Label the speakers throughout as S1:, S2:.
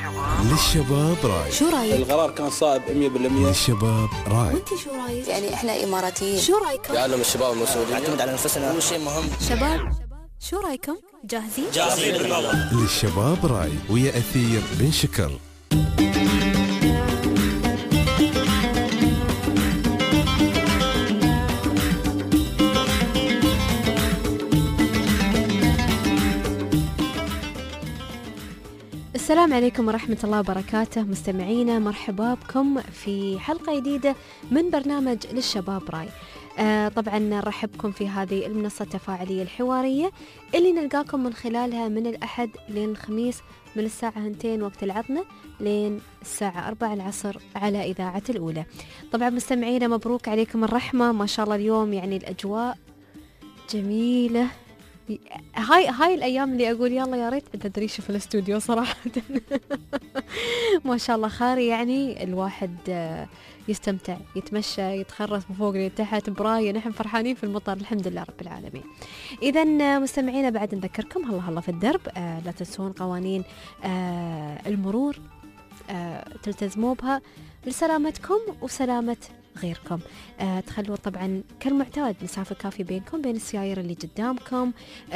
S1: للشباب راي.
S2: شو رايك؟
S3: القرار كان صائب 100%.
S1: للشباب راي.
S2: وانت شو رايك؟
S4: يعني احنا اماراتيين،
S2: شو رايكم؟
S3: يعلم الشباب المسؤولين
S5: نعتمد على نفسنا، هو شيء مهم.
S2: شباب شو رايكم؟ جاهزين
S5: بالبابا.
S1: للشباب راي ويا أثير بن شكر.
S6: السلام عليكم ورحمة الله وبركاته مستمعينا، مرحبا بكم في حلقة جديدة من برنامج للشباب راي. طبعا نرحب بكم في هذه المنصة التفاعلية الحوارية اللي نلقاكم من خلالها من الأحد لين الخميس من الساعة 2 وقت العطنة لين الساعة 4 العصر على إذاعة الأولى. طبعا مستمعينا مبروك عليكم الرحمة، ما شاء الله اليوم يعني الأجواء جميلة. هاي الأيام اللي أقول يلا يا ريت عندنا دريشة في الاستوديو صراحة. ما شاء الله خاري، يعني الواحد يستمتع، يتمشى، يتخرس من فوق لتحت براية. نحن فرحانين في المطر الحمد لله رب العالمين. إذا مستمعينا بعد نذكركم هلا في الدرب، لا تنسون قوانين المرور، تلتزموا بها لسلامتكم وسلامة غيركم. تخلوا طبعا كالمعتاد مسافة كافية بينكم بين السيايير اللي قدامكم،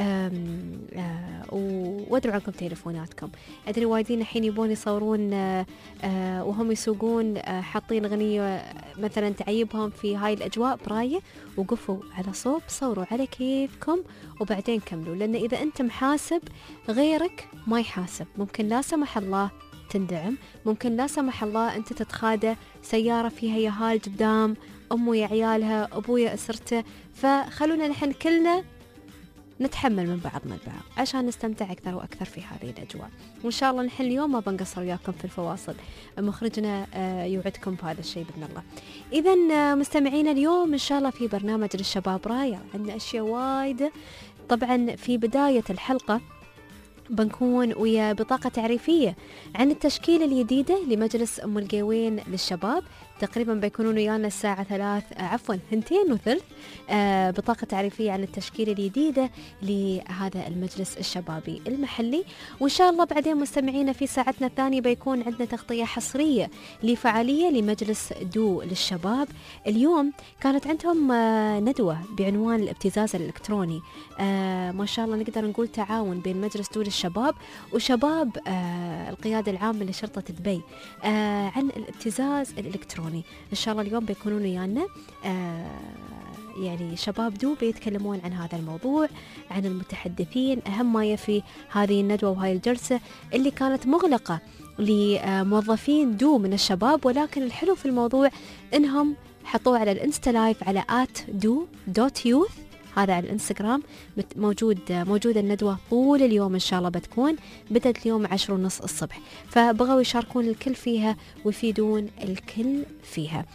S6: وادروا عنكم تليفوناتكم. أدري وايدين الحين يبون يصورون وهم يسوقون، حاطين أغنية مثلا تعيبهم في هاي الأجواء براية، وقفوا على صوب صوروا على كيفكم وبعدين كملوا، لأن إذا أنت محاسب غيرك ما يحاسب. ممكن لا سمح الله تندعم، ممكن لا سمح الله أنت تتخادى سيارة فيها يهال قدام أمه يا عيالها أبويا أسرته. فخلونا نحن كلنا نتحمل من بعضنا البعض عشان نستمتع أكثر وأكثر في هذه الأجواء. وإن شاء الله نحن اليوم ما بنقصر وياكم في الفواصل، مخرجنا يوعدكم بهذا الشيء بإذن الله. إذا مستمعينا اليوم إن شاء الله في برنامج للشباب راية عندنا أشياء وايدة. طبعا في بداية الحلقة بنكون ويا بطاقة تعريفية عن التشكيلة الجديدة لمجلس أم القوين للشباب. تقريبا بيكونون ويانا الساعة 2:03 بطاقة تعريفية عن التشكيلة الجديدة لهذا المجلس الشبابي المحلي. وإن شاء الله بعدين مستمعينا في ساعتنا الثانية بيكون عندنا تغطية حصرية لفعالية لمجلس دو للشباب. اليوم كانت عندهم ندوة بعنوان الابتزاز الإلكتروني. ما شاء الله نقدر نقول تعاون بين مجلس دو للشباب وشباب القيادة العامة لشرطة دبي عن الابتزاز الإلكتروني. إن شاء الله اليوم بيكونون ويانا يعني شباب دو بيتكلمون عن هذا الموضوع، عن المتحدثين، أهم ما يفي هذه الندوة وهاي الجلسة اللي كانت مغلقة لموظفين دو من الشباب. ولكن الحلو في الموضوع إنهم حطوه على الانستا لايف على @do.youth، هذا على الانستغرام موجودة الندوة طول اليوم إن شاء الله بتكون، بدأت اليوم 10:30 الصبح، فبغوا يشاركون الكل فيها ويفيدون الكل فيها.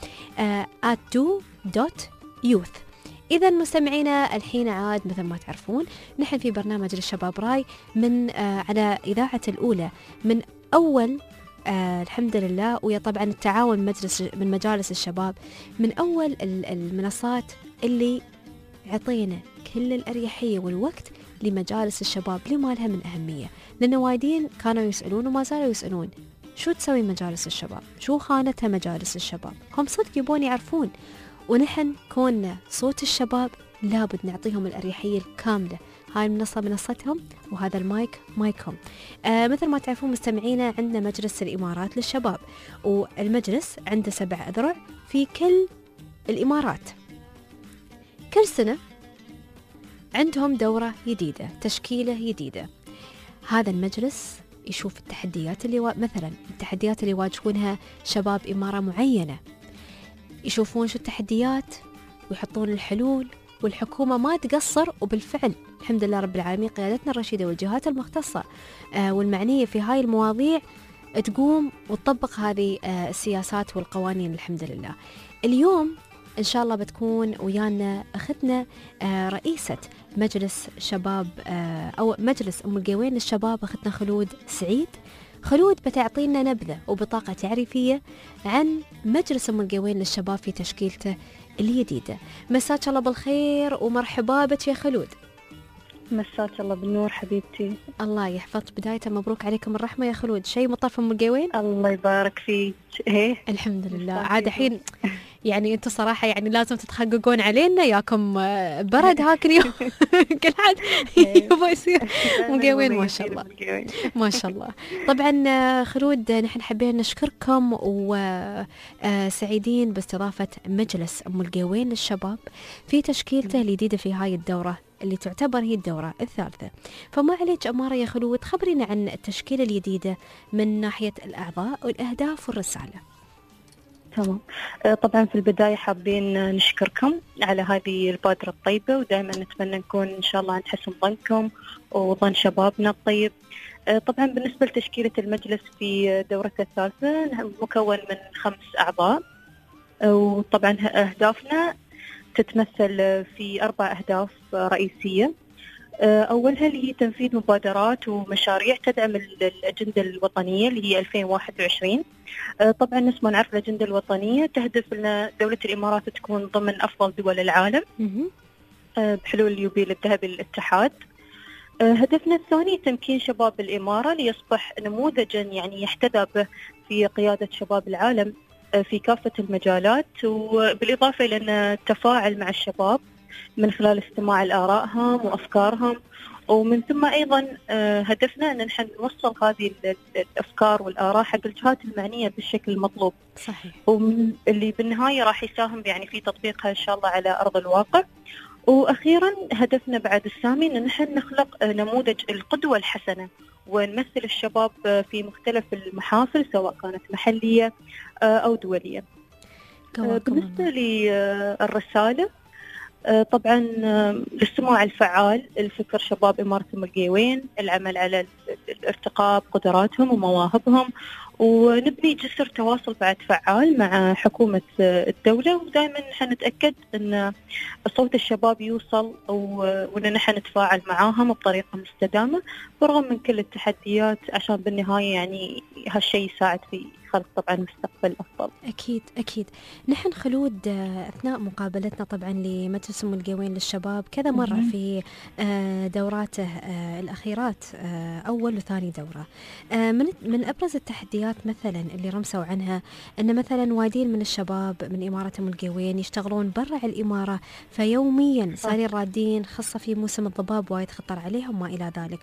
S6: @do.youth. إذا مستمعينا الحين عاد مثل ما تعرفون نحن في برنامج للشباب راي من على إذاعة الأولى من أول الحمد لله، ويا طبعا التعاون من مجالس الشباب من أول المنصات اللي عطينا كل الأريحية والوقت لمجالس الشباب لما لها من أهمية. لأن وايدين كانوا يسألون وما زالوا يسألون شو تسوي مجالس الشباب، شو خانتها مجالس الشباب. هم صدق يبون يعرفون، ونحن كوننا صوت الشباب لابد نعطيهم الأريحية الكاملة. هاي المنصة منصتهم وهذا المايك مايكهم. مثل ما تعرفون مستمعينا عندنا مجلس الإمارات للشباب، والمجلس عنده 7 أذرع في كل الإمارات. كل سنة عندهم دورة جديدة، تشكيلة جديدة. هذا المجلس يشوف التحديات مثلا التحديات اللي يواجهونها شباب إمارة معينة، يشوفون شو التحديات ويحطون الحلول، والحكومة ما تقصر. وبالفعل الحمد لله رب العالمين قيادتنا الرشيدة والجهات المختصة والمعنية في هاي المواضيع تقوم وتطبق هذه السياسات والقوانين الحمد لله. اليوم إن شاء الله بتكون ويانا أختنا رئيسة مجلس شباب أو مجلس أم القوين للشباب، أختنا خلود سعيد. خلود بتعطينا نبذة وبطاقة تعريفية عن مجلس أم القوين للشباب في تشكيلته الجديدة. مساك الله بالخير ومرحبا بك يا خلود.
S4: مساك الله بالنور حبيبتي.
S6: الله يحفظك. بداية مبروك عليكم الرحمة يا خلود، شيء مطاف أم القوين.
S4: الله يبارك فيك. إيه
S6: الحمد لله. عاد الحين يعني انتم صراحة يعني لازم تتحققون علينا ياكم برد هاك اليوم. كل حد يبغى يصير مقاوين ما شاء الله ما شاء الله. طبعا خلود نحن حابين نشكركم وسعيدين باستضافة مجلس أم القوين للشباب في تشكيلته الجديدة في هاي الدورة اللي تعتبر هي الدورة الثالثة. فما عليك أمارة يا خلود، خبرينا عن التشكيلة الجديدة من ناحية الأعضاء والأهداف والرسالة.
S4: تمام. طبعا في البداية حابين نشكركم على هذه البادرة الطيبة، ودائما نتمنى نكون إن شاء الله عند حسن ظنكم وظن شبابنا الطيب. طبعا بالنسبة لتشكيلة المجلس في دورته الثالثة مكون من 5 أعضاء، وطبعا أهدافنا تتمثل في 4 أهداف رئيسية. أولها اللي هي تنفيذ مبادرات ومشاريع تدعم الأجندة الوطنية اللي هي 2021. طبعا نفس ما نعرف الأجندة الوطنية تهدف أن دولة الإمارات تكون ضمن أفضل دول العالم بحلول اليوبيل الذهبي للاتحاد. هدفنا الثاني تمكين شباب الإمارة ليصبح نموذجا يعني يحتذى به في قيادة شباب العالم في كافة المجالات، وبالإضافة إلى أن التفاعل مع الشباب من خلال استماع لآرائهم وأفكارهم، ومن ثم أيضا هدفنا أن نحن نوصل هذه الأفكار والآراء حق الجهات المعنية بالشكل المطلوب.
S6: صحيح.
S4: واللي بالنهاية راح يساهم يعني في تطبيقها إن شاء الله على أرض الواقع. وأخيرا هدفنا بعد السامي أن نحن نخلق نموذج القدوة الحسنة ونمثل الشباب في مختلف المحافل سواء كانت محلية أو دولية. بالنسبة للرسالة طبعا الاستماع الفعال لفكر شباب إمارة أم القوين، العمل على الارتقاء بقدراتهم ومواهبهم، ونبني جسر تواصل بعد فعال مع حكومة الدولة، ودائما نحن نتأكد أن صوت الشباب يوصل وأن نحن نتفاعل معاهم بطريقة مستدامة برغم من كل التحديات، عشان بالنهاية يعني هالشيء يساعد في خلق طبعا مستقبل أفضل.
S6: أكيد أكيد. نحن خلود أثناء مقابلتنا طبعا لمجلس أم القوين للشباب كذا مرة في دوراته الأخيرات أول وثاني دورة، من أبرز التحديات مثلا اللي رمسوا عنها أن مثلا وايدين من الشباب من إمارة أم القوين يشتغلون برا الإمارة، فيوميا صارين رادين خاصة في موسم الضباب وايد خطر عليهم ما إلى ذلك.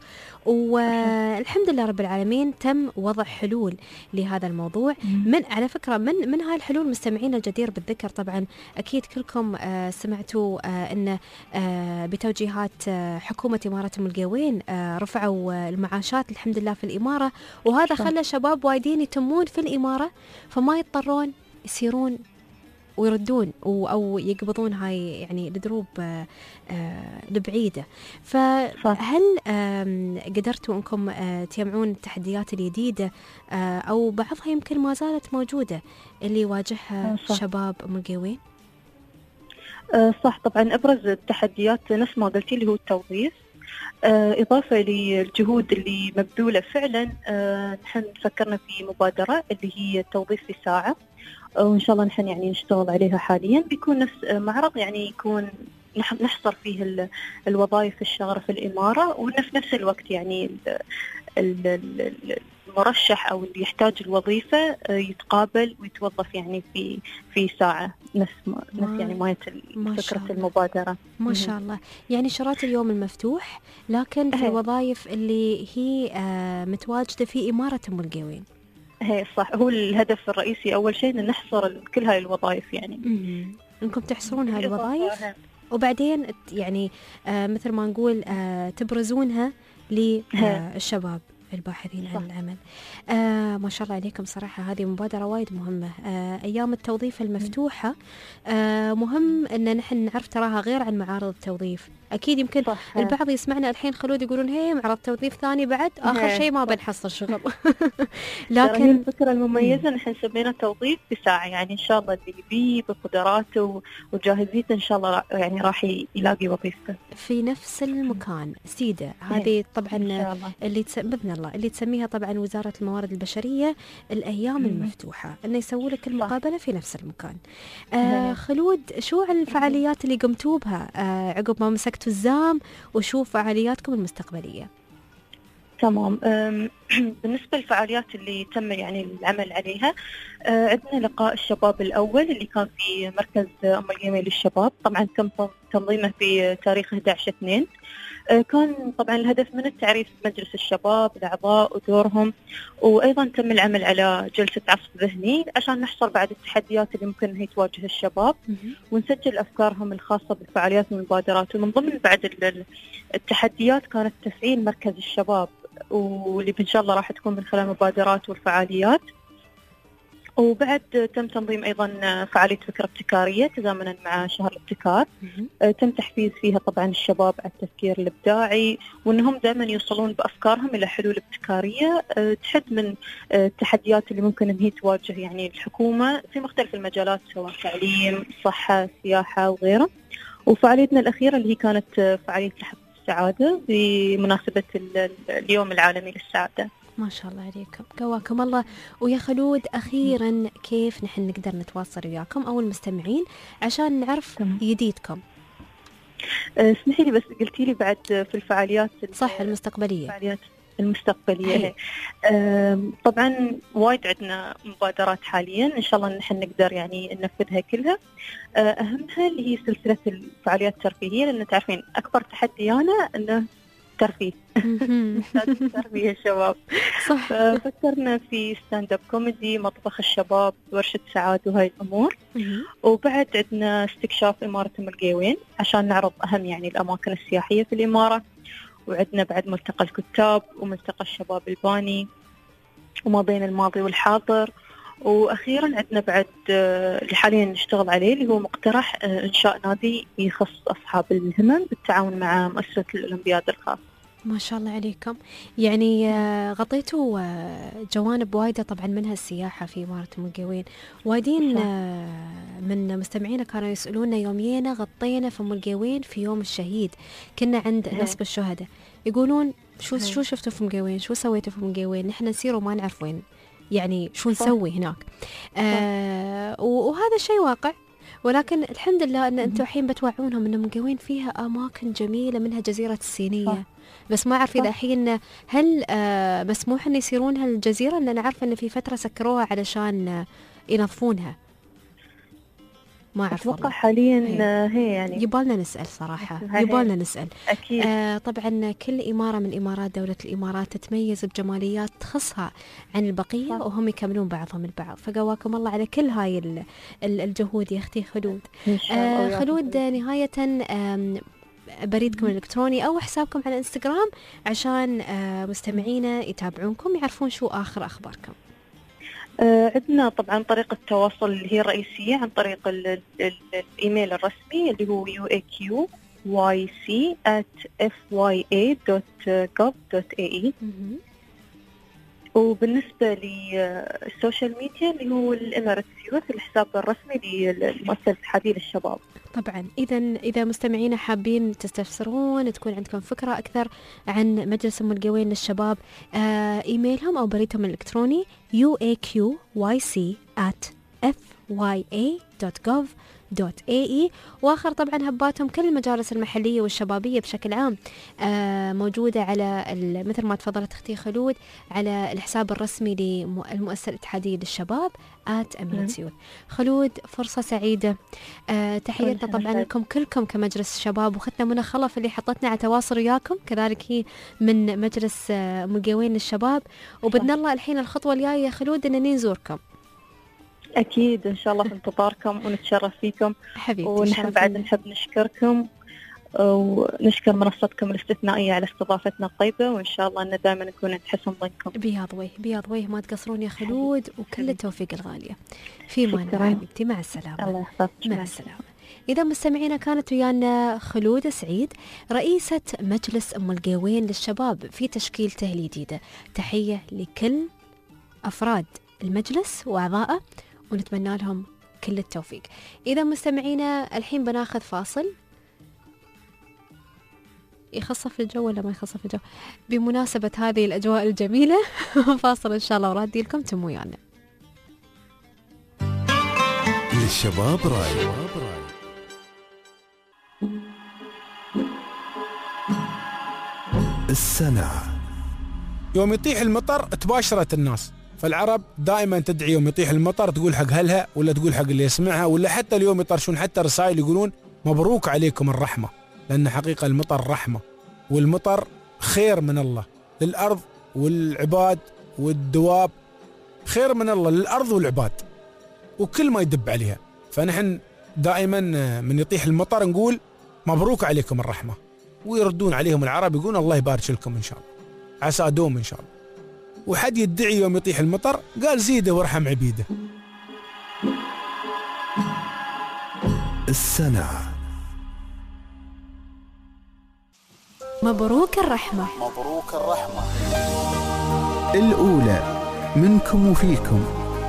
S6: والحمد لله رب العالمين تم وضع حلول لهذا الموضوع. من على فكرة من هاي الحلول مستمعين الجدير بالذكر طبعا أكيد كلكم سمعتوا أن بتوجيهات حكومة إمارة أم القوين رفعوا المعاشات الحمد لله في الإمارة، وهذا خلى شباب وايدين يتمون في الإمارة فما يضطرون يسيرون ويردون أو يقبضون هاي يعني الدروب البعيدة. فهل قدرتوا أنكم تجمعون التحديات الجديدة أو بعضها يمكن ما زالت موجودة اللي يواجهها شباب أم القوين؟
S4: صح. طبعا أبرز التحديات نفس ما قلتي اللي هو التوظيف، إضافة للجهود اللي مبذولة فعلا. نحن فكرنا في مبادرة اللي هي التوظيف في ساعة، وإن شاء الله نحن يعني نشتغل عليها حاليا. بيكون نفس معرض يعني يكون نحصر فيه الوظائف الشاغرة في الإمارة، وفي نفس الوقت يعني المرشح أو اللي يحتاج الوظيفة يتقابل ويتوظف يعني في ساعة نفس يعني فكرة المبادرة.
S6: ما شاء الله. يعني شرات اليوم المفتوح لكن في الوظائف اللي هي متواجدة في إمارة أم القوين.
S4: هي صح. هو الهدف الرئيسي أول شيء إن نحصر كل هاي الوظائف يعني
S6: إنكم تحصرون هاي الوظائف وبعدين يعني مثل ما نقول تبرزونها للشباب الباحثين عن العمل. ما شاء الله عليكم صراحة هذه مبادرة وايد مهمة. أيام التوظيف المفتوحة مهم أن نحن نعرف تراها غير عن معارض التوظيف. أكيد يمكن البعض يسمعنا الحين خلود يقولون هي معرض توظيف ثاني بعد آخر شيء ما بنحصل شغل.
S4: لكن الفكرة المميزة نحن سمينا توظيف بساعة، يعني إن شاء الله اللي يبيه بقدراته وجاهزيته إن شاء الله يعني راح يلاقي وظيفته
S6: في نفس المكان. سيدة هذه طبعا اللي بإذن الله اللي تسميها طبعا وزارة الموارد البشرية الأيام المفتوحة، إنه يسووا لك المقابلة في نفس المكان. خلود، شو الفعاليات اللي قمتوا بها عقب ما مسكتوا الزام، وشو فعالياتكم المستقبلية؟
S4: تمام. بالنسبة للفعاليات اللي تم يعني العمل عليها، عندنا لقاء الشباب الأول اللي كان في مركز أم القوين للشباب. طبعا تم تنظيمه في تاريخ 11/2. كان طبعا الهدف من التعريف بمجلس الشباب، الأعضاء ودورهم، وأيضا تم العمل على جلسة عصف ذهني عشان نحصر بعد التحديات اللي ممكن هي تواجه الشباب، ونسجل أفكارهم الخاصة بالفعاليات والمبادرات. ومن ضمن بعد التحديات كانت تفعيل مركز الشباب، واللي إن شاء الله راح تكون من خلال المبادرات والفعاليات. وبعد تم تنظيم أيضا فعالية فكرة ابتكارية تزامنا مع شهر الابتكار. تم تحفيز فيها طبعا الشباب على التفكير الإبداعي، وأنهم دائما يوصلون بأفكارهم إلى حلول ابتكارية تحد من التحديات اللي ممكن أن هي تواجه يعني الحكومة في مختلف المجالات، سواء تعليم، صحة، سياحة وغيره. وفعاليتنا الأخيرة اللي هي كانت فعالية لحظة السعادة بمناسبة اليوم العالمي للسعادة.
S6: ما شاء الله عليكم، قواكم الله. ويا خلود، أخيرا كيف نحن نقدر نتواصل وياكم أو المستمعين عشان نعرف جديدكم؟
S4: اسمحي لي بس، قلتي لي بعد في الفعاليات
S6: صح المستقبلية.
S4: الفعاليات المستقبلية طبعا وايد عندنا مبادرات حاليا، إن شاء الله نحن نقدر يعني ننفذها كلها. أهمها اللي هي سلسلة الفعاليات الترفيهية، لأن تعرفين أكبر تحدينا أنه ترفيه ترفيه الشباب.
S6: صح.
S4: فكرنا في ستاند اب كوميدي، مطبخ الشباب، ورشة سعاد وهاي الأمور. وبعد عندنا استكشاف إمارة أم القوين عشان نعرض أهم يعني الأماكن السياحية في الإمارة. وعندنا بعد ملتقى الكتاب وملتقى الشباب الباني، وما بين الماضي والحاضر. وأخيرا عندنا بعد اللي حاليا نشتغل عليه اللي هو مقترح إنشاء نادي يخص أصحاب الهمم بالتعاون مع مؤسسة الأولمبياد الخاص.
S6: ما شاء الله عليكم، يعني غطيتوا جوانب وايدة طبعا منها السياحة في إمارة أم القوين. وايدين من مستمعينا كانوا يسألونا يومينا غطينا في أم القوين في يوم الشهيد، كنا عند نسب الشهداء، يقولون شو شفتوا في أم القوين، شو سويتوا في أم القوين، نحن نسير وما نعرف وين يعني شو نسوي هناك. وهذا الشيء واقع، ولكن الحمد لله أن أنتم الحين بتوعونهم أن مقوين فيها أماكن جميلة منها جزيرة السينية. بس ما أعرف إذا الحين هل مسموح أن يصيرون هالجزيرة، لأن أعرف أن في فترة سكروها علشان ينظفونها. ما أعرف
S4: أتوقع حاليا هي يعني
S6: يبالنا نسأل صراحة، يبالنا نسأل
S4: أكيد.
S6: طبعا كل إمارة من إمارات دولة الإمارات تتميز بجماليات تخصها عن البقية، وهم يكملون بعضهم البعض. فقواكم الله على كل هاي الجهود يا أختي خلود. خلود، نهاية بريدكم الإلكتروني أو حسابكم على إنستغرام عشان مستمعينا يتابعونكم يعرفون شو آخر أخباركم.
S4: عندنا طبعا طريقة التواصل اللي هي الرئيسية عن طريق الإيميل الرسمي اللي هو uaqyc@fya.gov.ae. وبالنسبة للسوشيال ميديا اللي هو الإمارات يوث، الحساب الرسمي للمؤسسة الاتحادية للشباب.
S6: طبعا إذا مستمعين حابين تستفسرون، تكون عندكم فكرة أكثر عن مجلس أم القوين للشباب، إيميلهم أو بريدهم الإلكتروني uaqyc@fya.gov.ae. واخر طبعا هباتهم كل المجالس المحليه والشبابيه بشكل عام موجوده على مثل ما تفضلت اختي خلود على الحساب الرسمي للمؤسسه الاتحاديه للشباب @أميرة. خلود، فرصه سعيده، تحياتنا طبعا لكم كلكم كمجلس الشباب، واختنا منى خلف اللي حطتنا على تواصل وياكم كذلك هي من مجلس أم القوين للشباب. وبدنا الله الحين الخطوه الجايه يا خلود ان نزوركم.
S4: أكيد إن شاء الله في انتظاركم ونتشرف فيكم
S6: حبيبتي.
S4: ونحن بعد نحب نشكركم ونشكر منصتكم الاستثنائية على استضافتنا الطيبة، وإن شاء الله أن دائما نكون عند حسن ظنكم.
S6: بياض وجه ما تقصرون يا خلود، وكل التوفيق الغالية في مانا حبيبتي. مع السلامة.
S4: الله يحفظك.
S6: مع السلامة. إذا مستمعينا كانت ويانا خلود سعيد رئيسة مجلس أم القوين للشباب في تشكيلته الجديدة. تحية لكل أفراد المجلس وأعضائه ونتمنى لهم كل التوفيق. إذا مستمعينا الحين بناخذ فاصل يخصف الجو ولا ما يخصف الجو؟ بمناسبة هذه الأجواء الجميلة فاصل إن شاء الله ورادي لكم تم ويانا.
S1: للشباب راي. السنة.
S5: يوم يطيح المطر تباشرت الناس، فالعرب دائما تدعي يوم يطيح المطر، تقول حق أهلها ولا تقول حق اللي يسمعها، ولا حتى اليوم يطرشون حتى رسائل يقولون مبروك عليكم الرحمة، لأن حقيقة المطر رحمة، والمطر خير من الله للأرض والعباد والدواب، خير من الله للأرض والعباد وكل ما يدب عليها. فنحن دائما من يطيح المطر نقول مبروك عليكم الرحمة، ويردون عليهم العرب يقولون الله يبارك لكم إن شاء الله، عسى دوم إن شاء الله. وحد يدعي يوم يطيح المطر قال زيده وارحم عبيده.
S1: السنة.
S2: مبروك الرحمة.
S3: مبروك الرحمة.
S7: الأولى منكم وفيكم.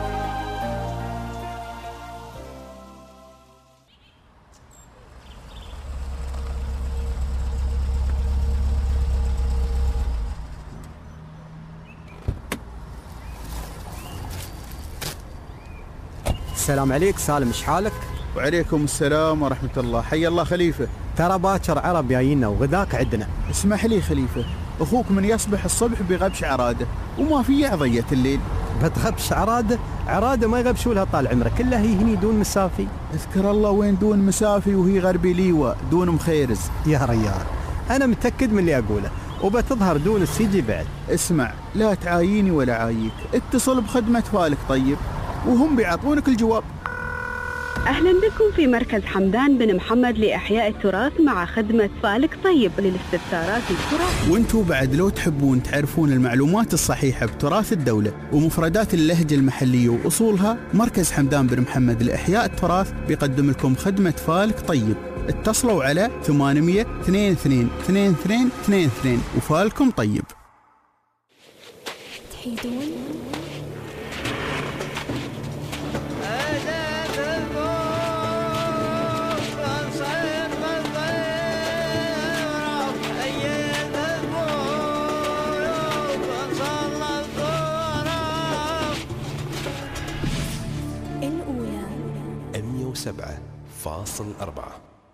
S8: السلام عليك سالم، ايش حالك؟
S7: وعليكم السلام ورحمة الله. حي الله خليفة.
S8: ترى باكر عرب جايينا وغداك عندنا.
S7: اسمح لي خليفة، أخوك من يصبح الصبح بغبش عرادة وما في عضية الليل.
S8: بتغبش عرادة؟ عرادة ما يغبشوا لها طال عمرك، كلها هي هني دون مسافي.
S7: اذكر الله وين دون مسافي وهي غربي ليوة دون مخيرز.
S8: يا ريال أنا متأكد من اللي أقوله، وبتظهر دون السيجي بعد.
S7: اسمع، لا تعاييني ولا عاييك، اتصل بخدمة فالك طيب وهم بيعطونك الجواب.
S9: أهلا بكم في مركز حمدان بن محمد لإحياء التراث مع خدمة فالك طيب للاستفسارات التراث.
S7: وانتوا بعد لو تحبون تعرفون المعلومات الصحيحة بتراث الدولة ومفردات اللهجة المحلية وأصولها، مركز حمدان بن محمد لإحياء التراث بيقدم لكم خدمة فالك طيب. اتصلوا على 800 22 22 22 وفالكم طيب.
S2: تحيدون الأولى
S1: 107.4.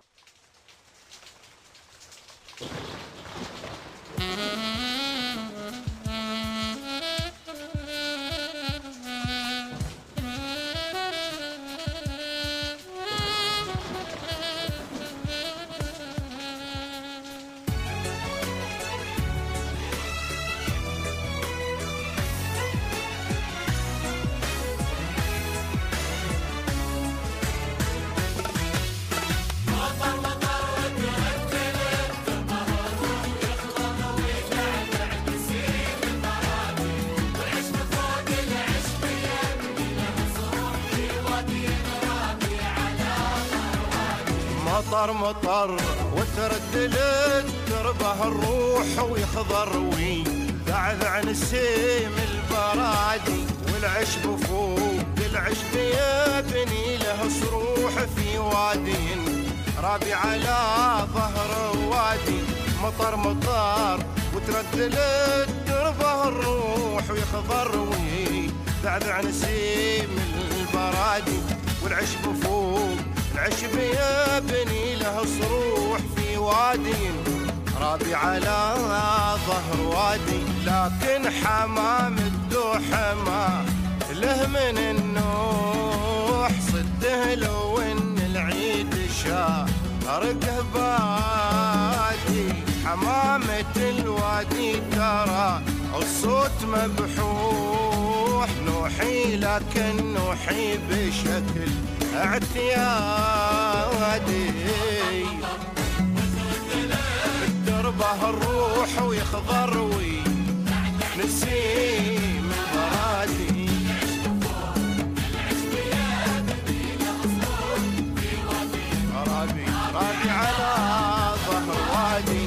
S10: مطر مطر وتردلت تربه الروح ويخضر ويذعذع نسيم البرادي، والعشب فوق العشب يبني له صروح في وادي رابي على ظهر وادي. مطر مطر وتردلت تربه الروح ويخضر ويذعذع نسيم البرادي، والعشب فوق العشب يبني له صروح في وادي رابي على ظهر وادي. لكن حمام الدوحة ما له من النوح، صده لو ان العيد شارقه بادي. حمامة الوادي ترى الصوت مبحوح، نوحي لكن نوحي بشكل اعتيادي. الدربه الروح ويخضر ونسيم البرادي. رابي على ظهر وادي.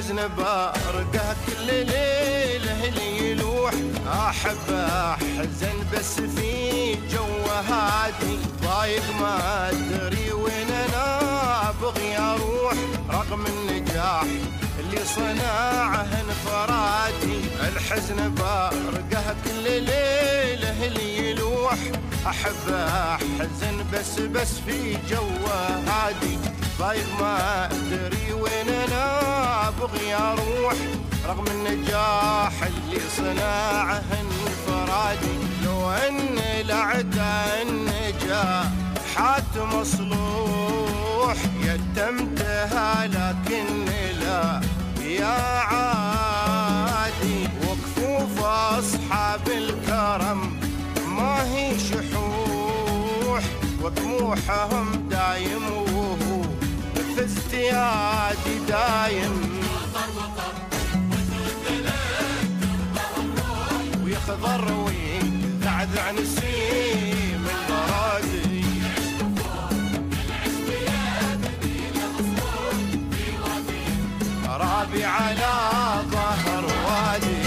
S10: الحزن بارقه كل ليله اللي يلوح، احب احزن بس في جو هادي، ضايق ما ادري وين انا ابغي اروح، رغم النجاح اللي صنعه انفرادي. الحزن بارقه كل ليله اللي يلوح، احب احزن بس في جو هادي، ضايق ما ادري وين انا ابغي اروح، رغم النجاح اللي صنعه انفرادي. لو ان العدا النجاح حات مصلوح، يتمتها لكن لا يا عادي، وكفوف اصحاب الكرم ما هي شحوح، وطموحهم دايم وهو في ازديادي دايم، ويخضر ويذعذع نسيم البرادي، رابي على ظهر وادي.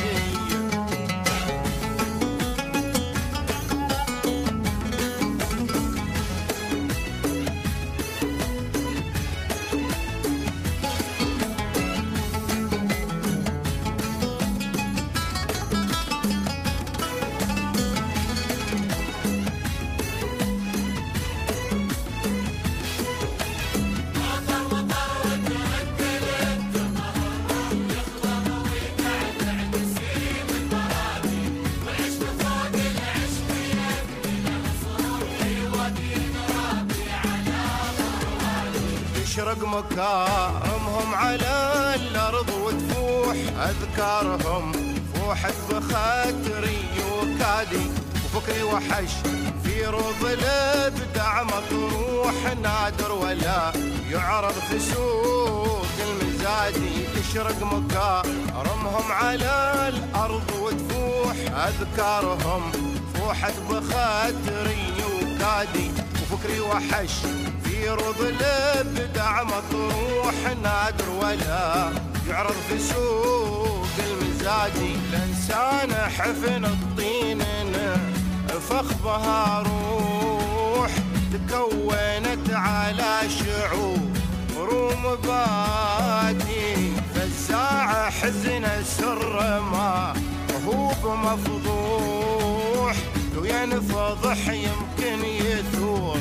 S10: تشرق مكارمهم على الأرض وتفوح أذكارهم، فوحت بخاطري وكادي، وفكري وحش في روض الابداع مطروح، نادر ولا يعرض في سوق المزادي. تشرق مكارمهم على الأرض وتفوح أذكارهم، فوحت بخاطري وكادي، وفكري وحش في روض الابداع مطروح، نادر ولا يعرض في سوق المزادي. الانسان حفن الطين فخ بها روح، تكونت على شعور مبادي، فزاع حزن السر ما هو بمفضوح، لو ينفضح يمكن يثور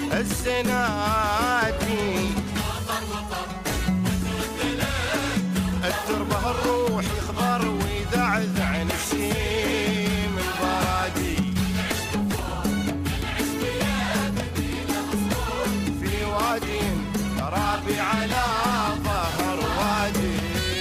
S10: الزنادي. التربه الروح يخضر ويذعذع نسيم البرادي، في وادي رابي على ظهر وادي.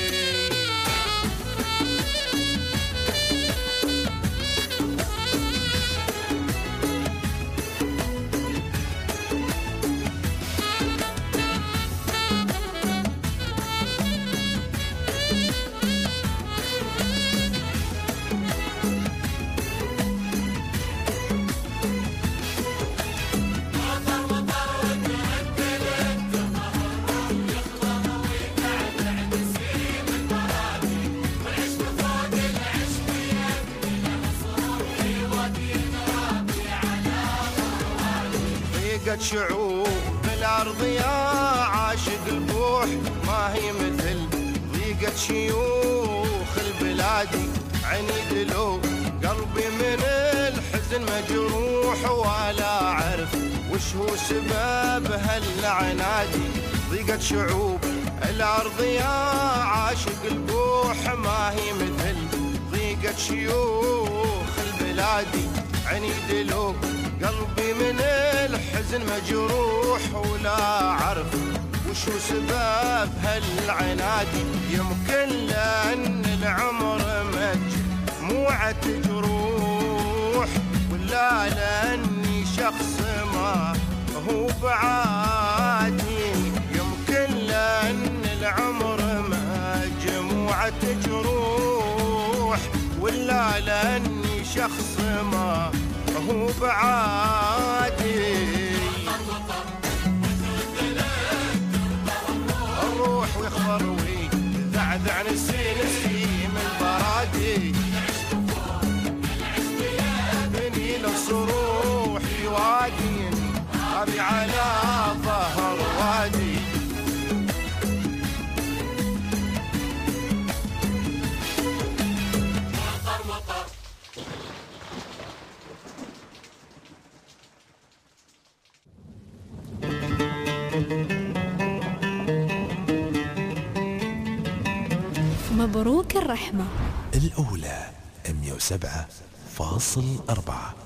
S10: شعوب بالارض يا عاشق البوح، ما هي مثل ضيقة شيوخ البلادي. عنيد لو قلبي من الحزن مجروح، ولا اعرف وش هو سبب هالعنادي. ضيقة شعوب الارض يا عاشق البوح، ما هي مثل ضيقة شيوخ البلادي. عنيد لو قلبي من الحزن مجروح، ولا اعرف وشو سبب هالعنادي. يمكن لان العمر مجموعة جروح، ولا لاني شخص ما هو بعادي. يمكن لان العمر مجموعة جروح، ولا لاني شخص ما هو بعادي. الروح ويخبر ويذعذع
S2: مبروك الرحمة.
S1: الأولى 107.4.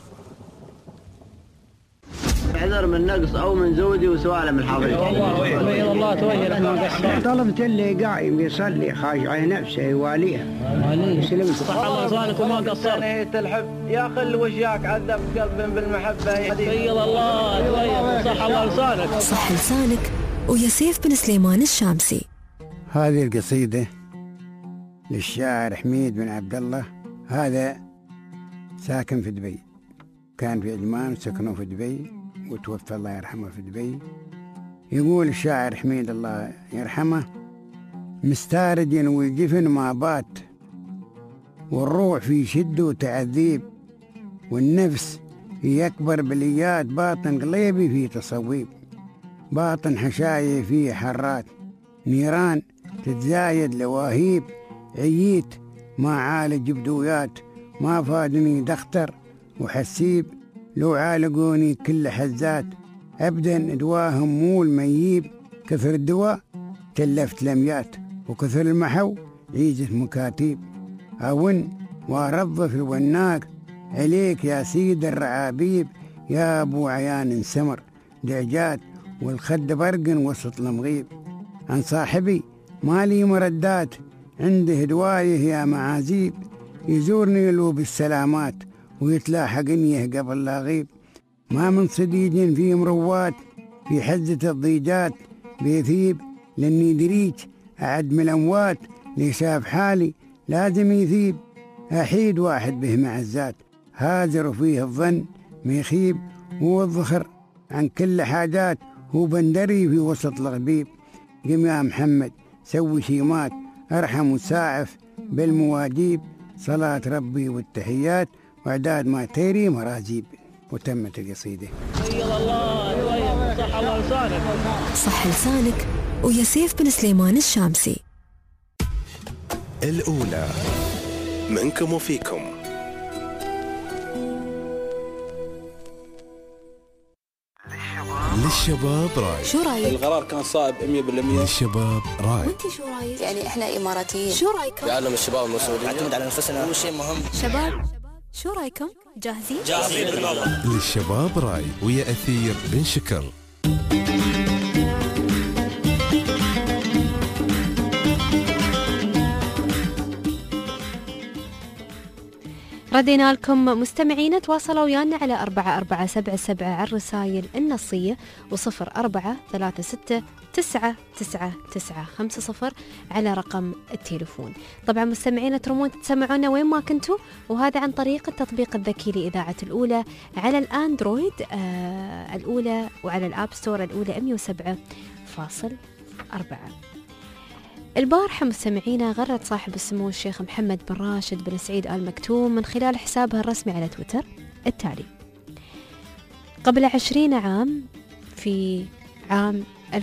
S11: احذر من نقص او من زودي وسوالم الحاضرين.
S12: بيض الله توجه. طلبت اللي قايم يصلي خاشع نفسه يواليها. يسلم
S11: صح الله لسانك وما قصرت. الحب يا خل وشياك عذب قلب بالمحبه. بيض الله توجه. صح الله لسانك.
S2: صح لسانك وياسيف بن سليمان الشامسي.
S12: هذه القصيدة للشاعر حميد بن عبد الله، هذا ساكن في دبي، كان في عجمان سكنوا في دبي وتوفى الله يرحمه في دبي. يقول الشاعر حميد الله يرحمه: مستارج والجفن ما بات، والروح في شد وتعذيب، والنفس يكبر بليات، باطن قليبي في تصويب، باطن حشاية في حرات، نيران تتزايد لواهيب، عييت ما عالج بدويات، ما فادني دختر وحسيب، لو عالقوني كل حزات، أبدا دواهم مو المييب، كثر الدواء تلفت لميات، وكثر المحو عيزة مكاتيب، أون وارضف الوناك عليك يا سيد الرعابيب، يا أبو عيان سمر دعجات، والخد برق وسط المغيب، عن صاحبي مالي مردات، عنده دوايه يا معازيب، يزورني له بالسلامات، ويتلاحقني قبل لا أغيب، ما من صديق في مروات، في حزة الضيجات بيثيب، لاني دريج أعد من الأموات، اللي شاف حالي لازم يثيب، أحيد واحد به معزات، هاجر فيه الظن ميخيب، هو الظخر عن كل حاجات، هو بندري في وسط الغبيب، قم يا محمد سوي شيمات، أرحم وساعف بالمواجيب، صلاة ربي والتحيات، وإعداد ما تيري مرازيب. وتمت القصيدة.
S11: صح الله لسانك.
S2: صح لسانك وياسيف بن سليمان الشامسي.
S1: الأولى منكم وفيكم. للشباب راي.
S2: شو رايك؟
S3: القرار كان صائب 100%.
S1: للشباب راي.
S2: وانتي شو رايك؟ يعني احنا اماراتيين، شو رايكم؟
S3: يعلم الشباب المسؤولين
S11: نعتمد على نفسنا، هو شيء مهم.
S2: شباب شو رايكم؟ جاهزين؟
S11: جاهزين.
S1: للشباب راي ويا أثير بن شكر.
S6: ردينا لكم مستمعين، تواصلوا ويانا على 4477 على الرسائل النصية، و0436999950 على رقم التليفون. طبعا مستمعين ترمون تسمعونا وين ما كنتوا، وهذا عن طريق التطبيق الذكي لإذاعة الأولى على الأندرويد الأولى، وعلى الآب ستور الأولى 107.4. البارحة مستمعينا غرد صاحب السمو الشيخ محمد بن راشد بن سعيد آل مكتوم من خلال حسابها الرسمي على تويتر التالي: قبل 20 عام، في عام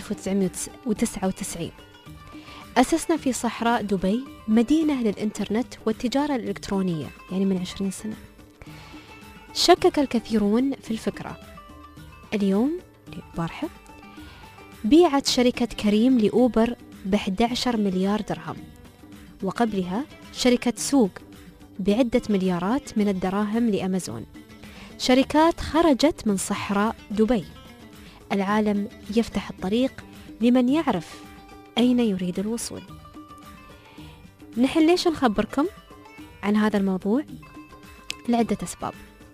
S6: 1999 أسسنا في صحراء دبي مدينة للإنترنت والتجارة الإلكترونية، يعني من 20 سنة. شكك الكثيرون في الفكرة. اليوم البارحة بيعت شركة كريم لأوبر ب11 مليار درهم، وقبلها شركة سوق بعدة مليارات من الدراهم لأمازون. شركات خرجت من صحراء دبي. العالم يفتح الطريق لمن يعرف أين يريد الوصول. نحن ليش نخبركم عن هذا الموضوع؟ لعدة أسباب.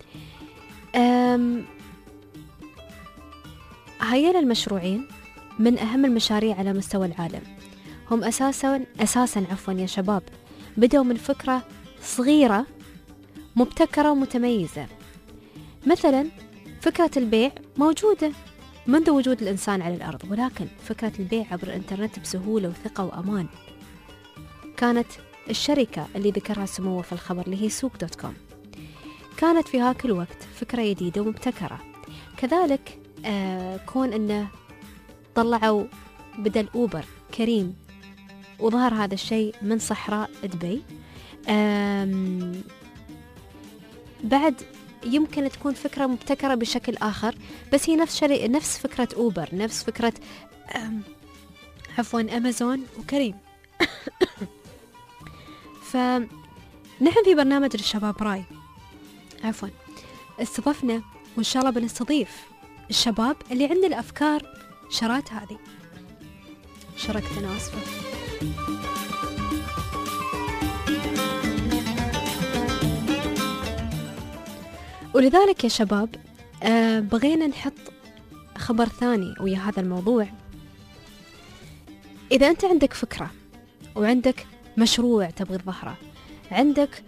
S6: هيل المشروعين من أهم المشاريع على مستوى العالم، هم أساساً يا شباب بدأوا من فكرة صغيرة مبتكرة ومتميزة. مثلاً فكرة البيع موجودة منذ وجود الإنسان على الأرض، ولكن فكرة البيع عبر الإنترنت بسهولة وثقة وأمان كانت الشركة اللي ذكرها سموه في الخبر اللي هي سوق.com، كانت في هاك الوقت فكرة جديدة ومبتكرة. كذلك كون أنه طلعوا بدل أوبر كريم، وظهر هذا الشيء من صحراء دبي. بعد يمكن تكون فكرة مبتكرة بشكل آخر، بس هي نفس فكرة أوبر، نفس فكرة أمازون وكريم. فنحن في برنامج الشباب راي استضفنا وإن شاء الله بنستضيف الشباب اللي عنده الأفكار شرات هذه. شركت أنا آسفة. ولذلك يا شباب بغينا نحط خبر ثاني ويا هذا الموضوع. إذا أنت عندك فكرة وعندك مشروع تبغي تظهره، عندك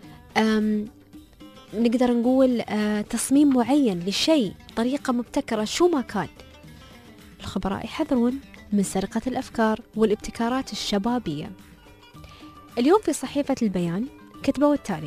S6: نقدر نقول تصميم معين لشيء، طريقة مبتكرة، شو ما كان، الخبراء يحذرون من سرقة الأفكار والابتكارات الشبابية. اليوم في صحيفة البيان كتبوا التالي: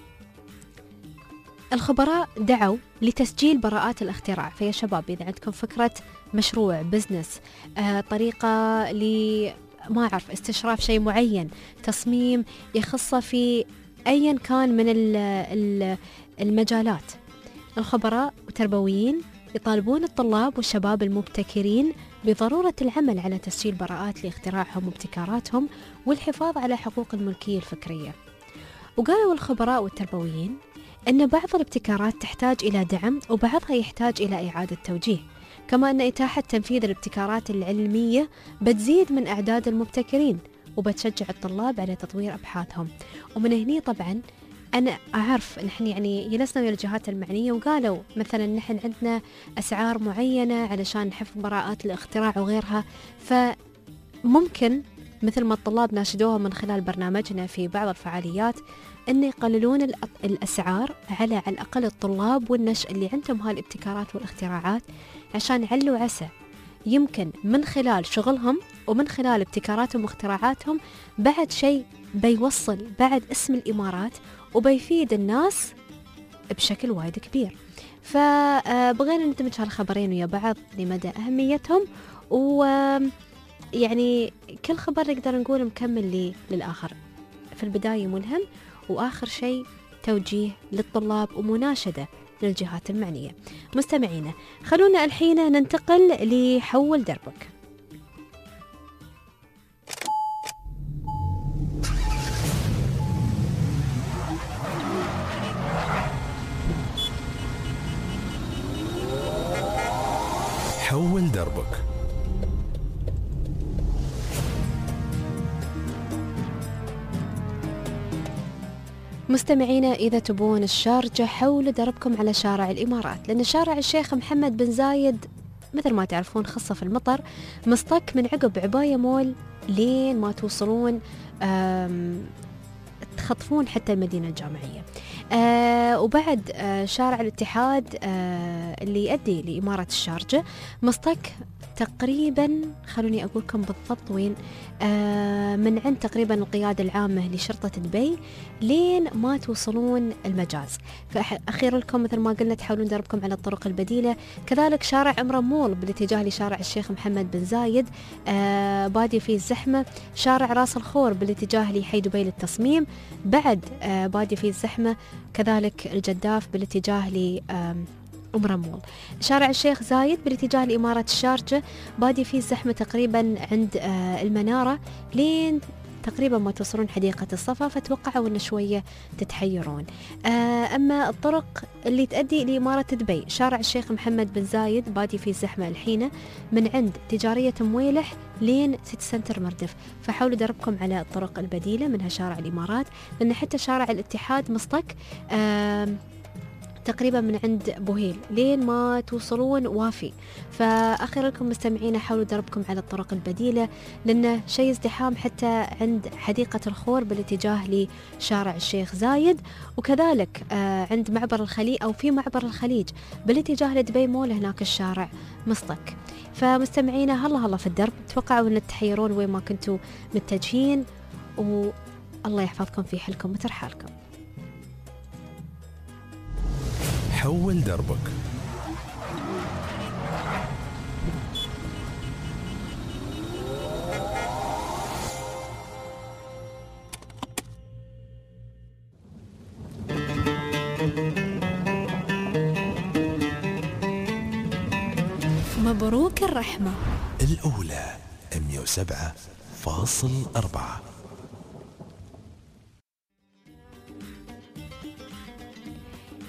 S6: الخبراء دعوا لتسجيل براءات الاختراع. فيا شباب إذا عندكم فكرة مشروع، بزنس، طريقة ما أعرف استشراف شيء معين، تصميم يخص في أيا كان من المجالات، الخبراء والتربويين يطالبون الطلاب والشباب المبتكرين بضرورة العمل على تسجيل براءات لاختراعهم وابتكاراتهم والحفاظ على حقوق الملكية الفكرية. وقالوا الخبراء والتربويين أن بعض الابتكارات تحتاج إلى دعم وبعضها يحتاج إلى إعادة توجيه، كما أن إتاحة تنفيذ الابتكارات العلمية بتزيد من أعداد المبتكرين وبتشجع الطلاب على تطوير أبحاثهم. ومن هنا طبعا أنا أعرف نحن يعني جلسنا ويا الجهات المعنية وقالوا مثلا نحن عندنا أسعار معينة علشان نحفظ براءات الاختراع وغيرها، فممكن مثل ما الطلاب ناشدوها من خلال برنامجنا في بعض الفعاليات أن يقللون الأسعار على الأقل الطلاب والنشء اللي عندهم هالابتكارات والاختراعات، عشان علوا عسى يمكن من خلال شغلهم ومن خلال ابتكاراتهم واختراعاتهم بعد شيء بيوصل بعد اسم الإمارات وبيفيد الناس بشكل وايد كبير. فبغينا ندمج هالخبرين ويا بعض لمدى أهميتهم، ويعني كل خبر نقدر نقول مكمل للآخر. في البداية ملهم، وآخر شيء توجيه للطلاب ومناشدة للجهات المعنية. مستمعينا خلونا الحين ننتقل لحول دربك.
S1: حول دربك.
S6: مستمعينا إذا تبون الشارجة حولوا دربكم على شارع الإمارات، لأن شارع الشيخ محمد بن زايد مثل ما تعرفون خاصة في المطر مصطك من عقب عباية مول لين ما توصلون تخطفون حتى المدينة الجامعية. وبعد شارع الاتحاد اللي يؤدي لإمارة الشارجة مصطك تقريبا، خلوني أقولكم بالضبط وين، من عند تقريبا القيادة العامة لشرطة دبي لين ما توصلون المجاز. فأخيرا لكم مثل ما قلنا تحاولون دربكم على الطرق البديلة. كذلك شارع عمران مول بالاتجاه لشارع الشيخ محمد بن زايد بادي فيه الزحمة. شارع راس الخور بالاتجاه لحي دبي للتصميم بعد بادي فيه الزحمة. كذلك الجداف بالاتجاه ل أمرمول. شارع الشيخ زايد بالاتجاه لإمارة الشارجة بادي فيه زحمة تقريبا عند المنارة لين تقريبا ما توصلون حديقة الصفا، فتوقعوا أن شوية تتحيرون. أما الطرق اللي تؤدي لإمارة دبي شارع الشيخ محمد بن زايد بادي فيه زحمة الحين من عند تجارية مويلح لين سيتي سنتر مردف، فحاولوا دربكم على الطرق البديلة منها شارع الإمارات، لأن حتى شارع الاتحاد مصطك تقريبا من عند بوهيل لين ما توصلون وافي. فأخيرا لكم مستمعين حاولوا دربكم على الطرق البديلة، لأنه شيء ازدحام حتى عند حديقة الخور بالاتجاه لشارع الشيخ زايد، وكذلك عند معبر الخليج أو في معبر الخليج بالاتجاه لدبي مول هناك الشارع مصطك. فمستمعينا هلا في الدرب، توقعوا أن تحيرون وين ما كنتوا متجهين، والله يحفظكم في حلكم وترحالكم.
S1: حول دربك.
S2: مبروك الرحمة
S1: الأولى 107.4.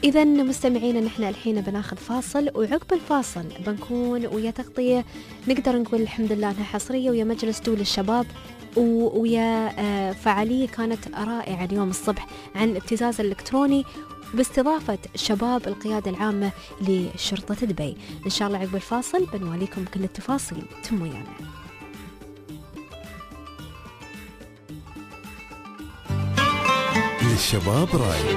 S6: إذا مستمعينا نحن الحين بناخذ فاصل، وعقب الفاصل بنكون ويا تغطية نقدر نقول الحمد لله أنها حصرية ويا مجلس دول الشباب ويا فعالية كانت رائعة اليوم الصبح عن الابتزاز الإلكتروني باستضافة شباب القيادة العامة لشرطة دبي. إن شاء الله عقب الفاصل بنواليكم كل التفاصيل، تم ويانا.
S1: للشباب راي.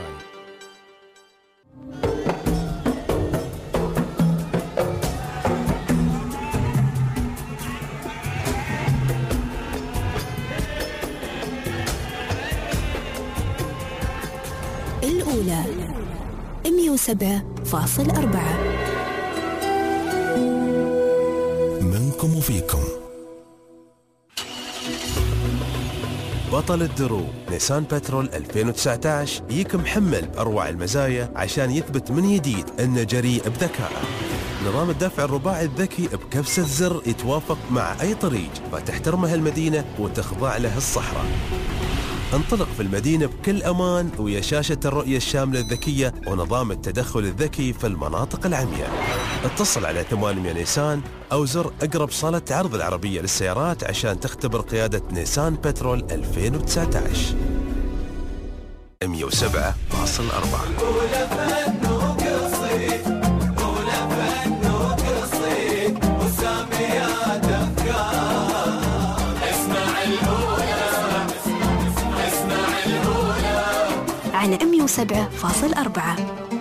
S2: الأولى 107.4
S1: منكم وفيكم.
S13: بطل الدروب نيسان بترول 2019 يجيك محمل بأروع المزايا عشان يثبت من جديد أنه جريء بذكائه. نظام الدفع الرباعي الذكي بكبسة زر يتوافق مع أي طريق، فتحترمه المدينة وتخضع له الصحراء. انطلق في المدينة بكل أمان ويا شاشة الرؤية الشاملة الذكية ونظام التدخل الذكي في المناطق العمياء. اتصل على 800 نيسان أو زر أقرب صالة عرض العربية للسيارات عشان تختبر قيادة نيسان بترول 2019. 107.4.
S2: على 107.4.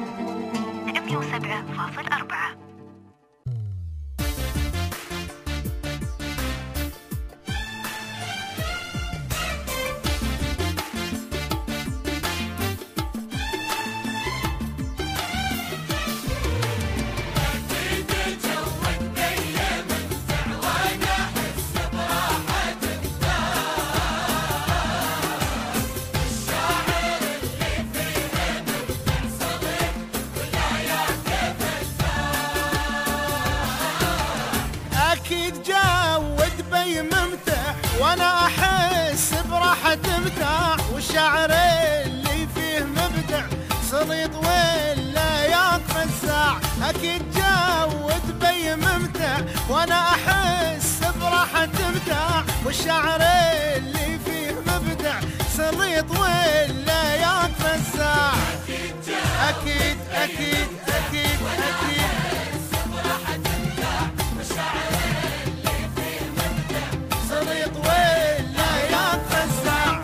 S10: وانا احس براحة متاع، والشعر اللي فيه مبدع سليط ولا ياك فزاع. اكيد جو دبي ممتع وانا احس براحة متاع، والشعر اللي فيه مبدع سليط ولا ياك فزاع. اكيد اكيد اكيد اكيد سليط ولا ياك فزاع.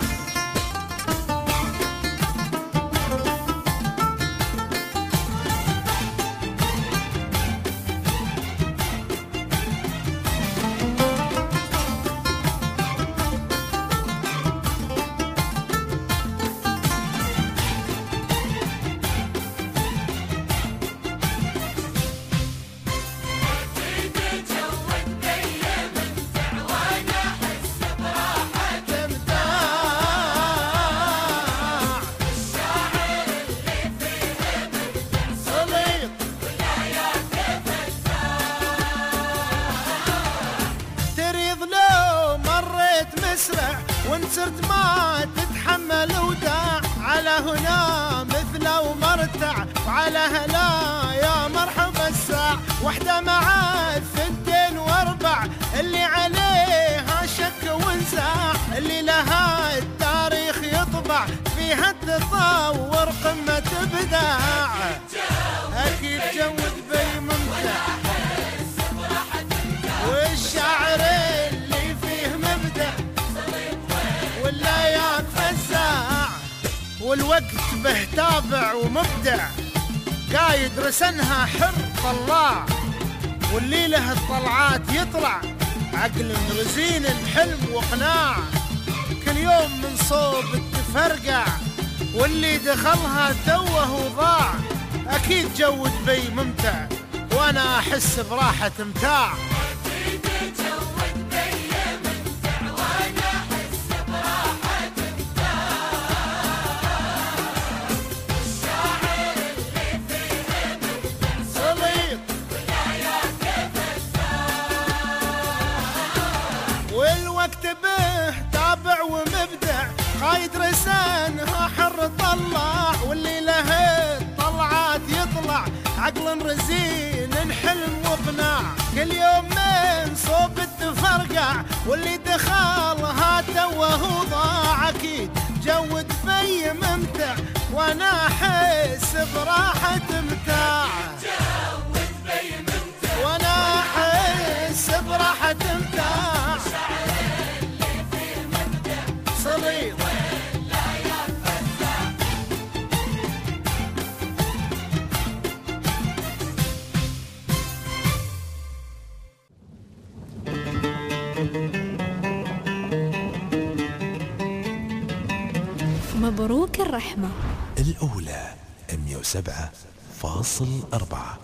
S10: وان صرت ما تتحمل وداع، على هنا مثله ومرتع، وعلى هلا يا مرحبا الساع. وحده مع الثنتين واربع اللي عليها شك ونزاع، اللي لها التاريخ يطبع فيها التطور قمة ابداع. اكيد جو دبي ممتع والشعر اللي فيه مبدع ولا ياك فزاع، والوقت به تابع ومبدع، قايد رسنها حر طلاع، واللي له الطلعات يطلع عقل رزين حلم وقناع. كل يوم من صوب تفرقع، واللي دخلها توه وضاع. اكيد جو دبي ممتع وانا احس براحة متاع. والوقت به تابع ومبدع، قايد رسانها حر طلع، واللي له عقل رزين حلم وقناع، كل يوم من صوب التفرقع، واللي دخلها توه ضاع. أكيد جو دبي ممتع وانا احس براحة متاع، جو دبي ممتع وانا احس براحة متاع، اللي فيه مبدع صليط ولا ينفتح.
S2: مبروك الرحمة
S13: الأولى 107.4.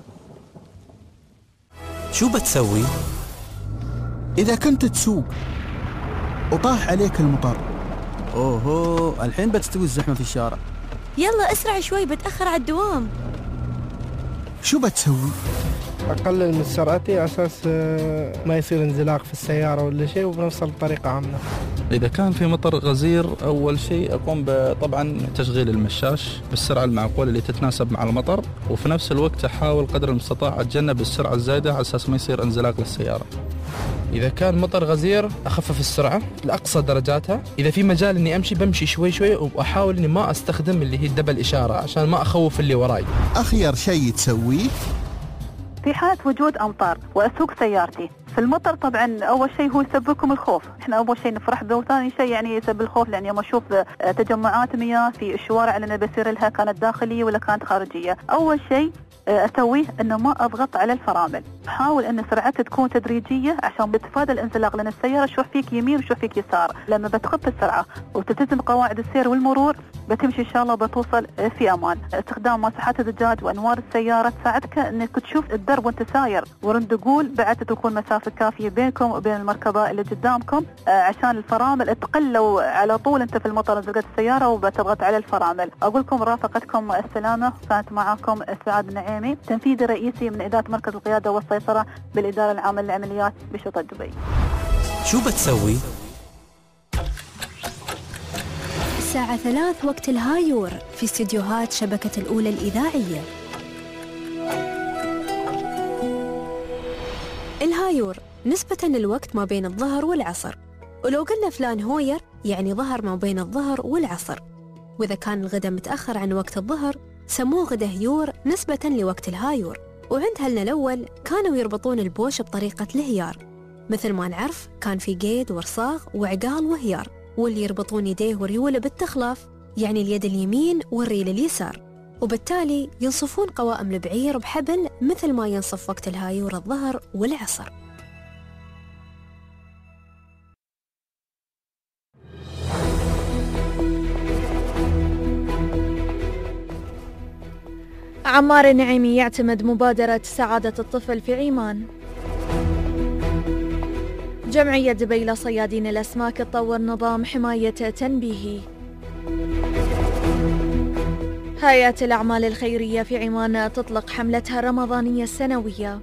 S14: شو بتسوي؟
S7: إذا كنت تسوق وطاح عليك المطر،
S8: أوهو الحين بتستوي الزحمة في الشارع.
S2: يلا اسرع شوي بتأخر على الدوام.
S7: شو بتسوي؟
S15: أقلل من سرعتي على أساس ما يصير انزلاق في السيارة ولا شيء، وبنوصل بطريقة آمنة.
S16: إذا كان في مطر غزير أول شيء أقوم طبعا تشغيل المشاش بالسرعة المعقولة اللي تتناسب مع المطر، وفي نفس الوقت أحاول قدر المستطاع أتجنب السرعة الزايدة على أساس ما يصير انزلاق للسيارة.
S17: إذا كان مطر غزير أخفف السرعة لأقصى درجاتها، إذا في مجال إني أمشي بمشي شوي شوي، وأحاول إني ما أستخدم اللي هي الدبل إشارة عشان ما أخوف اللي وراي.
S7: أخير شيء تسويه
S18: في حالة وجود أمطار وأسوق سيارتي في المطر، طبعا أول شيء هو يسببكم الخوف. إحنا أول شيء نفرح به، وثاني شيء يعني يسبب الخوف، لأن يوم أشوف تجمعات مياه في الشوارع اللي أنا بسير لها كانت داخلية ولا كانت خارجية، أول شيء أسويه أنه ما أضغط على الفرامل، أحاول أن سرعتي تكون تدريجية عشان بتفادى الانزلاق، لأن السيارة شوف فيك يمين وشوف فيك يسار. لما بتخف السرعة وتلتزم قواعد السير والمرور بتمشي إن شاء الله بتوصل في أمان. استخدام مساحات الزجاج وأنوار السيارة تساعدك أنك تشوف الدرب وأنت ساير، ورندقول بعد تكون مسافة كافية بينكم وبين المركبة اللي قدامكم عشان الفرامل تقل لو على طول أنت في المطر نزلت السيارة وبتضغط على الفرامل. أقول لكم رافقتكم السلامة، كانت معاكم سعاد النعيمي، تنفيذي رئيسي من إدارة مركز القيادة والسيطرة بالإدارة العامة للعمليات بشرطة دبي.
S14: شو بتسوي؟
S2: الساعة 3 وقت الهايور في استديوهات شبكة الأولى الإذاعية. الهايور نسبة الوقت ما بين الظهر والعصر، ولو قلنا فلان هوير يعني ظهر ما بين الظهر والعصر. وإذا كان الغداء متأخر عن وقت الظهر سموه غدا هيور نسبة لوقت الهايور. وعند هلنا الأول كانوا يربطون البوش بطريقة الهيار، مثل ما نعرف كان في قيد ورصاغ وعقال وهيار، واللي يربطون يديه وريوله بالتخلاف يعني اليد اليمين والريل اليسار، وبالتالي ينصفون قوائم البعير بحبل مثل ما ينصف وقت الهايور الظهر والعصر.
S19: عمار النعيمي يعتمد مبادرة سعادة الطفل في عمان. جمعية دبي لصيادين الأسماك تطور نظام حماية تنبيهي. هيئة الأعمال الخيرية في عمان تطلق حملتها الرمضانية السنوية.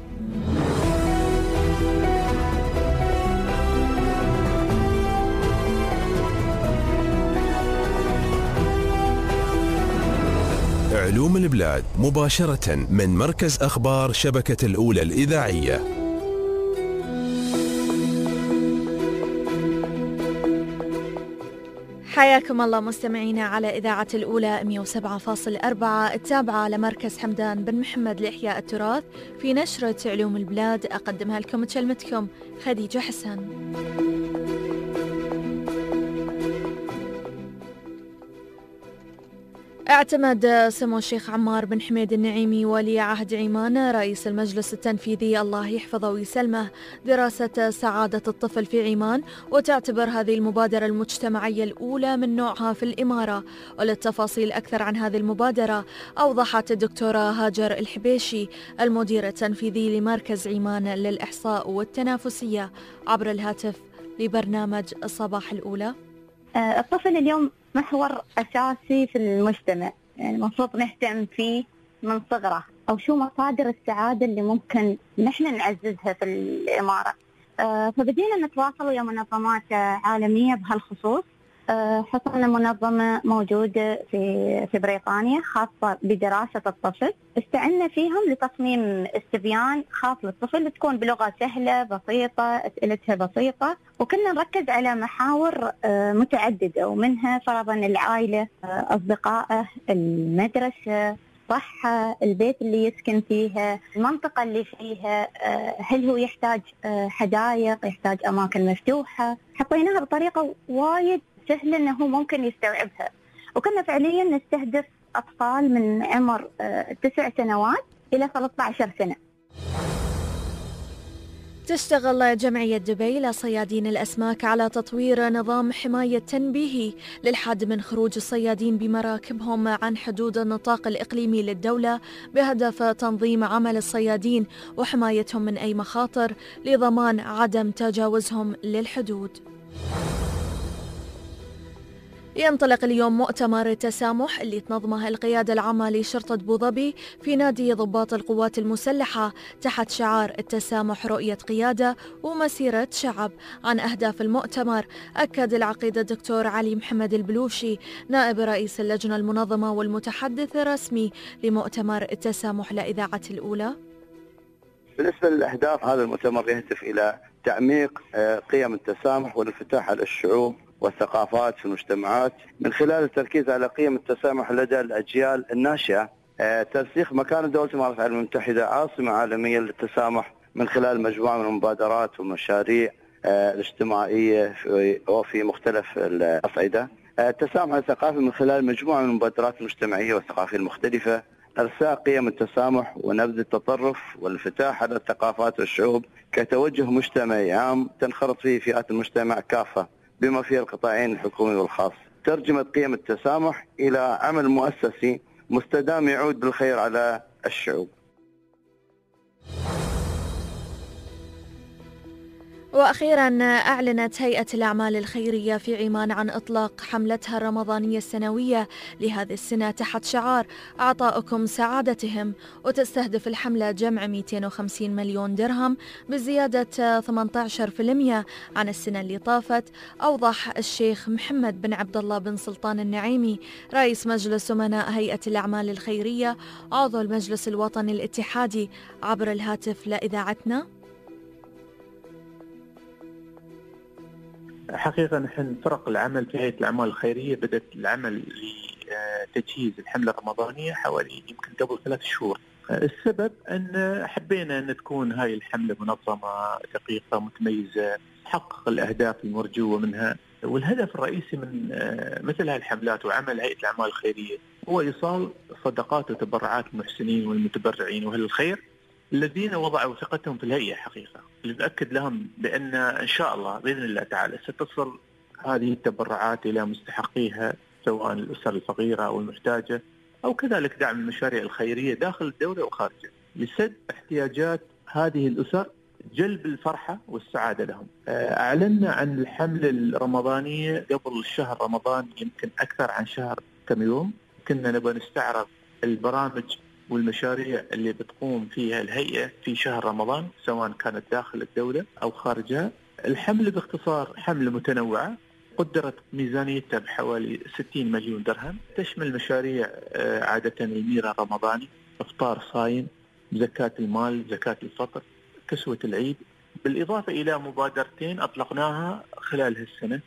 S13: علوم البلاد مباشرة من مركز أخبار شبكة الأولى الإذاعية.
S19: حياكم الله مستمعينا على إذاعة الأولى 107.4 التابعة لمركز حمدان بن محمد لإحياء التراث في نشرة علوم البلاد. أقدمها لكم تشلمتكم خديجة حسن. اعتمد سمو الشيخ عمار بن حميد النعيمي ولي عهد عمان رئيس المجلس التنفيذي الله يحفظه ويسلمه دراسة سعادة الطفل في عمان، وتعتبر هذه المبادرة المجتمعية الأولى من نوعها في الإمارة. وللتفاصيل أكثر عن هذه المبادرة أوضحت الدكتورة هاجر الحبيشي المدير التنفيذي لمركز عمان للإحصاء والتنافسية عبر الهاتف لبرنامج الصباح الأولى.
S4: الطفل اليوم محور أساسي في المجتمع، يعني المفروض نهتم فيه من صغره، أو شو مصادر السعادة اللي ممكن نحن نعززها في الإمارة. فبدينا نتواصل ويا منظمات عالمية بهالخصوص،
S20: حصلنا منظمة موجودة في بريطانيا خاصة بدراسة الطفل، استعنا فيهم لتصميم استبيان خاص للطفل، تكون بلغة سهلة بسيطة، أسئلتها بسيطة، وكنا نركز على محاور متعددة، ومنها فرضا العائلة، أصدقائه، المدرسة، الصحة، البيت اللي يسكن فيها، المنطقة اللي فيها، هل هو يحتاج حدائق، يحتاج أماكن مفتوحة. حطيناها بطريقة وايد سهلة أنه هو ممكن يستوعبها، وكنا فعليا نستهدف أطفال من عمر 9 سنوات إلى 13 سنة.
S19: تشتغل جمعية دبي لصيادين الأسماك على تطوير نظام حماية تنبيهي للحد من خروج الصيادين بمراكبهم عن حدود النطاق الإقليمي للدولة، بهدف تنظيم عمل الصيادين وحمايتهم من أي مخاطر لضمان عدم تجاوزهم للحدود. ينطلق اليوم مؤتمر التسامح اللي تنظمه القيادة العامة لشرطة بوظبي في نادي ضباط القوات المسلحة تحت شعار التسامح رؤية قيادة ومسيرة شعب. عن أهداف المؤتمر أكد العقيد الدكتور علي محمد البلوشي نائب رئيس اللجنة المنظمة والمتحدث الرسمي لمؤتمر التسامح لإذاعة الأولى.
S21: بالنسبة للأهداف، هذا المؤتمر يهدف إلى تعميق قيم التسامح والانفتاح على الشعوب والثقافات في المجتمعات من خلال التركيز على قيم التسامح لدى الأجيال الناشئة، ترسيخ مكانة دولة الإمارات العربية المتحدة عاصمة عالمية للتسامح من خلال مجموعة من المبادرات والمشاريع الاجتماعية وفي مختلف الأصعدة. التسامح الثقافي من خلال مجموعة من المبادرات المجتمعية والثقافية المختلفة، إرساء قيم التسامح ونبذ التطرف والانفتاح على الثقافات والشعوب كتوجه مجتمعي عام تنخرط فيه فئات المجتمع كافة بما فيها القطاعين الحكومي والخاص. ترجمة قيم التسامح إلى عمل مؤسسي مستدام يعود بالخير على الشعوب.
S19: وأخيرا أعلنت هيئة الأعمال الخيرية في عمان عن إطلاق حملتها الرمضانية السنوية لهذه السنة تحت شعار أعطاؤكم سعادتهم، وتستهدف الحملة جمع 250 مليون درهم بزيادة 18% عن السنة اللي طافت. أوضح الشيخ محمد بن عبد الله بن سلطان النعيمي رئيس مجلس أمناء هيئة الأعمال الخيرية عضو المجلس الوطني الاتحادي عبر الهاتف لإذاعتنا.
S22: حقيقة نحن فرق العمل في هيئة الأعمال الخيرية بدأت العمل لتجهيز الحملة الرمضانية حوالي يمكن قبل 3 شهور. السبب أن حبينا أن تكون هاي الحملة منظمة دقيقة متميزة تحقق الأهداف المرجوة منها. والهدف الرئيسي من مثل هاي الحملات وعمل هيئة الأعمال الخيرية هو إيصال صدقات وتبرعات المحسنين والمتبرعين وأهل الخير الذين وضعوا ثقتهم في الهيئة. حقيقة اللي نأكد لهم بأن إن شاء الله بإذن الله تعالى ستصل هذه التبرعات إلى مستحقيها، سواء الأسر الفقيرة أو المحتاجة، أو كذلك دعم المشاريع الخيرية داخل الدولة وخارجها لسد احتياجات هذه الأسر، جلب الفرحة والسعادة لهم. أعلنا عن الحملة الرمضانية قبل الشهر رمضان يمكن أكثر عن شهر كم يوم. كنا نبغى نستعرض البرامج والمشاريع اللي بتقوم فيها الهيئة في شهر رمضان سواء كانت داخل الدولة أو خارجها. الحملة باختصار حملة متنوعة قدرت ميزانيتها بحوالي 60 مليون درهم، تشمل مشاريع عادة الميرة الرمضاني، إفطار صايم، زكاة المال، زكاة الفطر، كسوة العيد، بالإضافة إلى مبادرتين أطلقناها خلال هالسنة.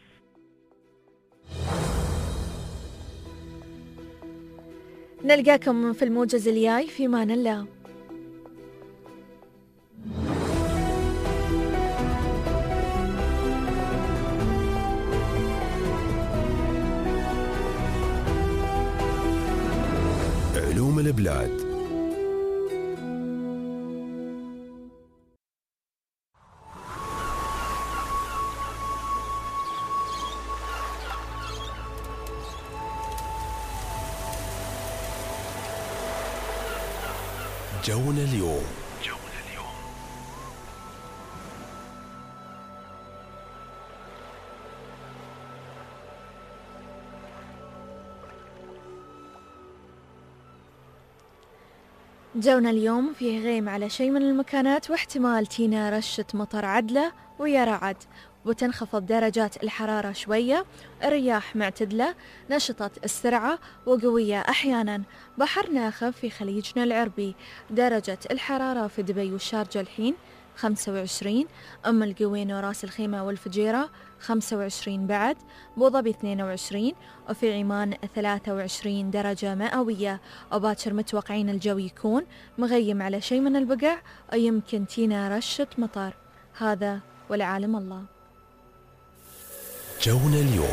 S19: نلقاكم في الموجز الجاي، في امان الله.
S1: علوم البلاد. جونا اليوم.
S19: جونا اليوم فيه غيم على شيء من المكانات، واحتمال تينا رشة مطر عدلة ويا رعد، وتنخفض درجات الحرارة شوية، الرياح معتدلة، نشطة السرعة وقوية أحيانا. بحر ناخب في خليجنا العربي. درجة الحرارة في دبي والشارجة الحين 25، أم القوين وراس الخيمة والفجيرة 25 بعد، بوظبي 22، وفي عمان 23 درجة مئوية. وباكر متوقعين الجو يكون مغيم على شيء من البقع، ويمكن تينا رشة مطر. هذا والعالم الله.
S13: جونا اليوم.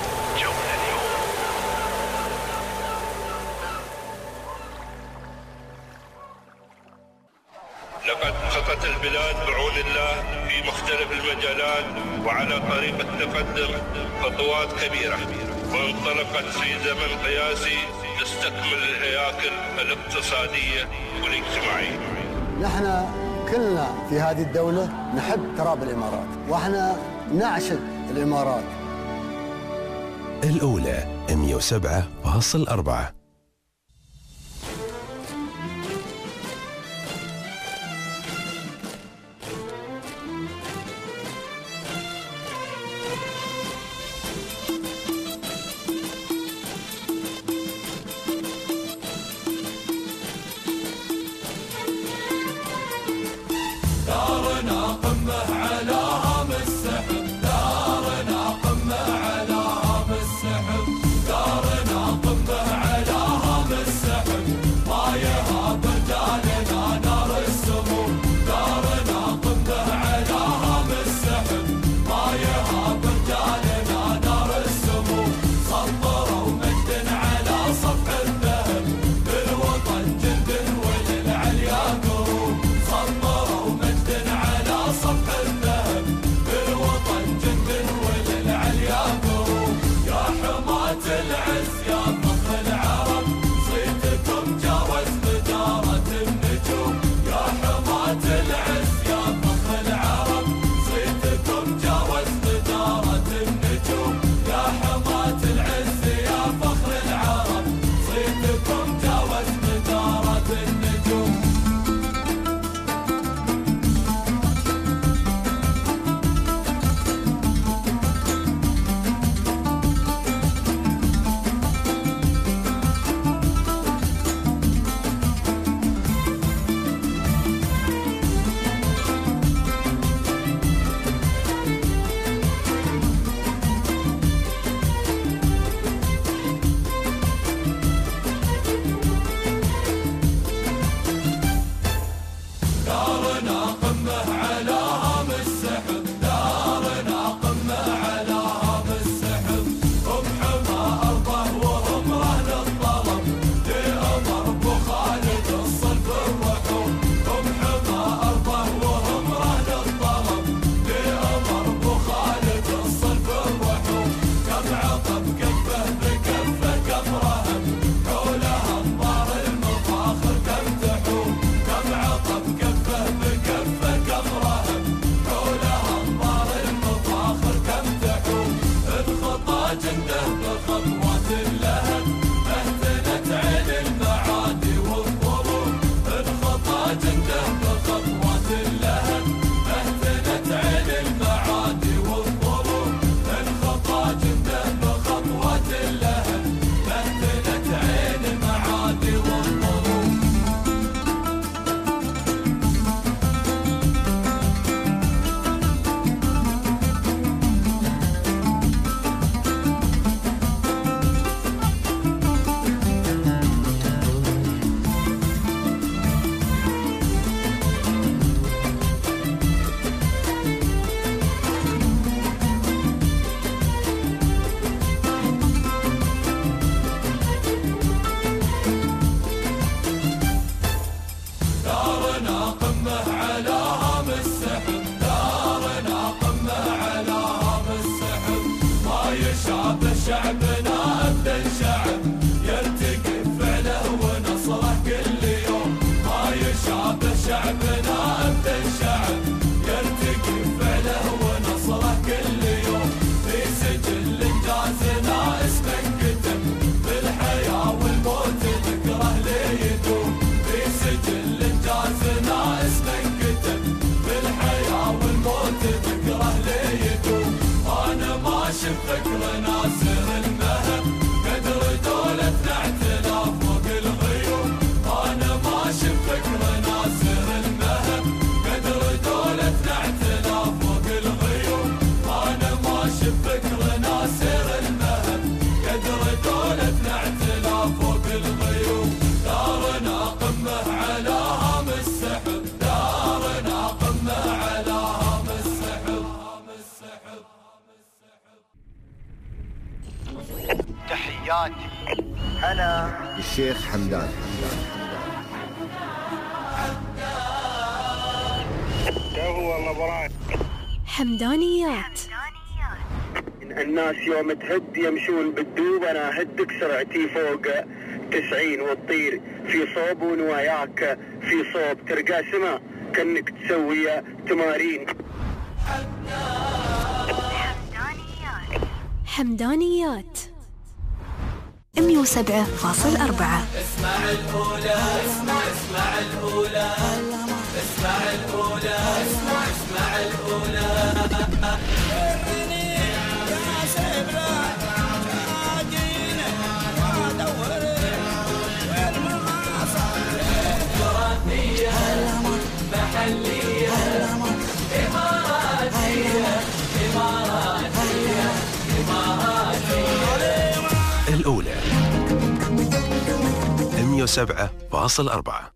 S5: لقد خطت البلاد بعون الله في مختلف المجالات وعلى طريق التقدم خطوات كبيرة، وانطلقت في زمن قياسي تستكمل الهياكل الاقتصادية والاجتماعية.
S9: نحن كلنا في هذه الدولة نحب تراب الإمارات، وإحنا نعشق الإمارات.
S13: الأولى 107.4.
S3: شف فكر ناصر المهب قدر دولتنا اعتلاف فوق الغيوم أنا ما شف فكر ناصر المهب قدر دولتنا اعتلاف فوق الغيوم أنا ما شف فكر ناصر المهب قدر دولتنا اعتلاف فوق الغيوم دارنا قمة على هام السحب دارنا قمة على هام السحب
S9: تحياتي أنا الشيخ حمدان.
S21: والله براي
S2: حمدانيات.
S21: الناس يوم تهد يمشون بالدوب، أنا هدك سرعتي فوق 90 وتطير في صوب ونواياك في صوب ترقى سما كأنك تسوي تمارين.
S2: حمدانيات 107.4.
S3: اسمع الأولى اسمع الأولى اسمع الأولى اسمع الأولى محلية إماراتية إماراتية إماراتية.
S13: الأولى 107.4.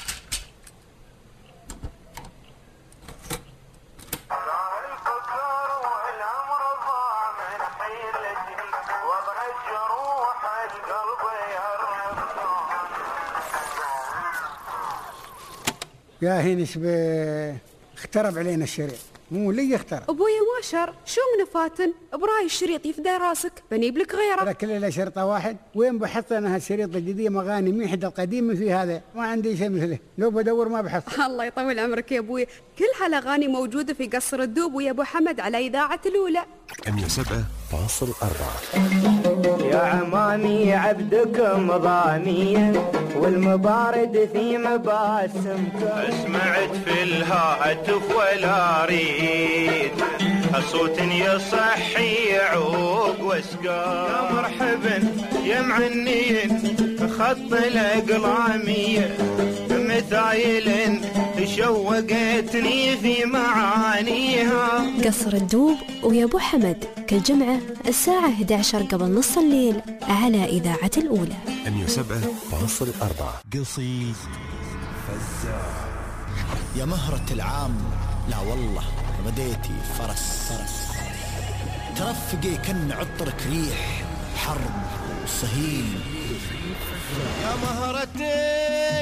S12: يا هينش اخترب علينا الشريط، مو لي اخترب.
S23: ابويا ما شر، شو من فاتن؟ براي الشريط يفدى راسك، بنيب لك غيره.
S12: هذا كله شرطه واحد، وين بحط انا هالشريط الجديد مغاني ميحد القديم في هذا، ما عندي شيء مثله، لو بدور ما بحصل.
S23: الله يطول عمرك يا ابويا، كل هالاغاني موجوده في قصر الدوب ويا ابو حمد على اذاعه الاولى
S13: 107.4.
S11: يا عمامي عبدكم ضامية والمبارد في مباسمكم.
S10: سمعت في الهاتف ولا اريد صوت يصحي يعوق واسقام. يا مرحبا يا معنين خط الاقلامية مثايل شوقتني في معانيها.
S2: قصر الدوب ويا ابو حمد كل جمعة الساعة 11 قبل نص الليل على إذاعة الأولى
S13: 107.4.
S24: قصيد فزاع. يا مهرة العام لا والله بديتي فرس ترفقي كن عطرك ريح حرب وصهيل.
S10: يا مهرتي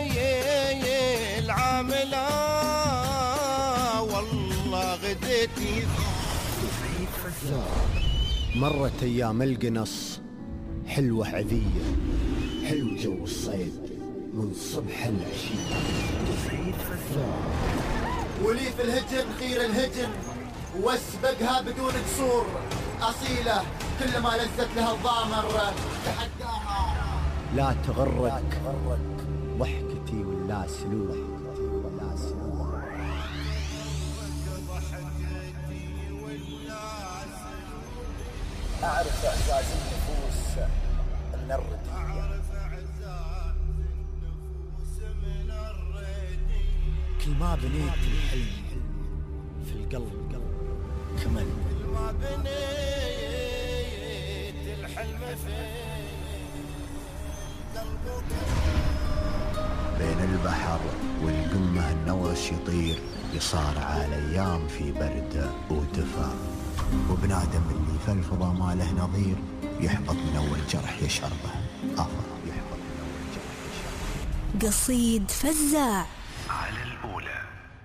S10: العاملة والله غديتي.
S24: مرت أيام القنص حلوة عذية حلو جو الصيد من صبح العشية.
S9: ولي في الهجن خير الهجن واسبقها بدون قصور أصيلة كلما لزت لها الضامر تحداها.
S24: لا تغرك ضحكتي ولا سلوك. أعرف إعزاز النفوس من الردية. كل ما بنيت الحلم في القلب كمل.
S10: كل ما بنيت الحلم في قلبك.
S24: بين البحر والقمة النوش يطير يصارع الأيام في برد ودفا. وبنادم اللي في الفضا ما له نظير يحبط من أول جرح يشربه آخر يحبط من أول جرح يشربه.
S2: قصيد فزاع
S13: على الأولى.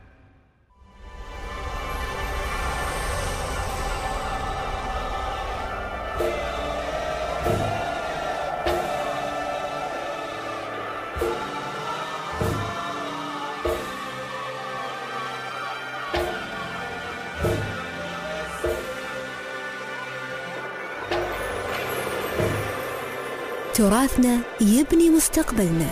S2: تراثنا يبني مستقبلنا.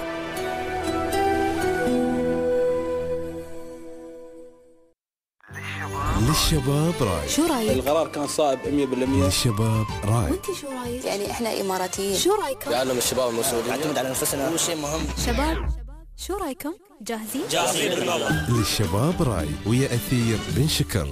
S1: للشباب راي.
S2: شو رايك؟
S6: القرار كان صائب 100%.
S1: للشباب راي.
S2: وانت شو رايك؟ يعني احنا اماراتيين، شو رايكم؟
S6: لأنه الشباب المسؤولين نعتمد على نفسنا، هو شيء مهم.
S2: شباب شو رايكم؟ جاهزين؟
S6: جاهزين بالله.
S1: للشباب راي ويا أثير بن شكر.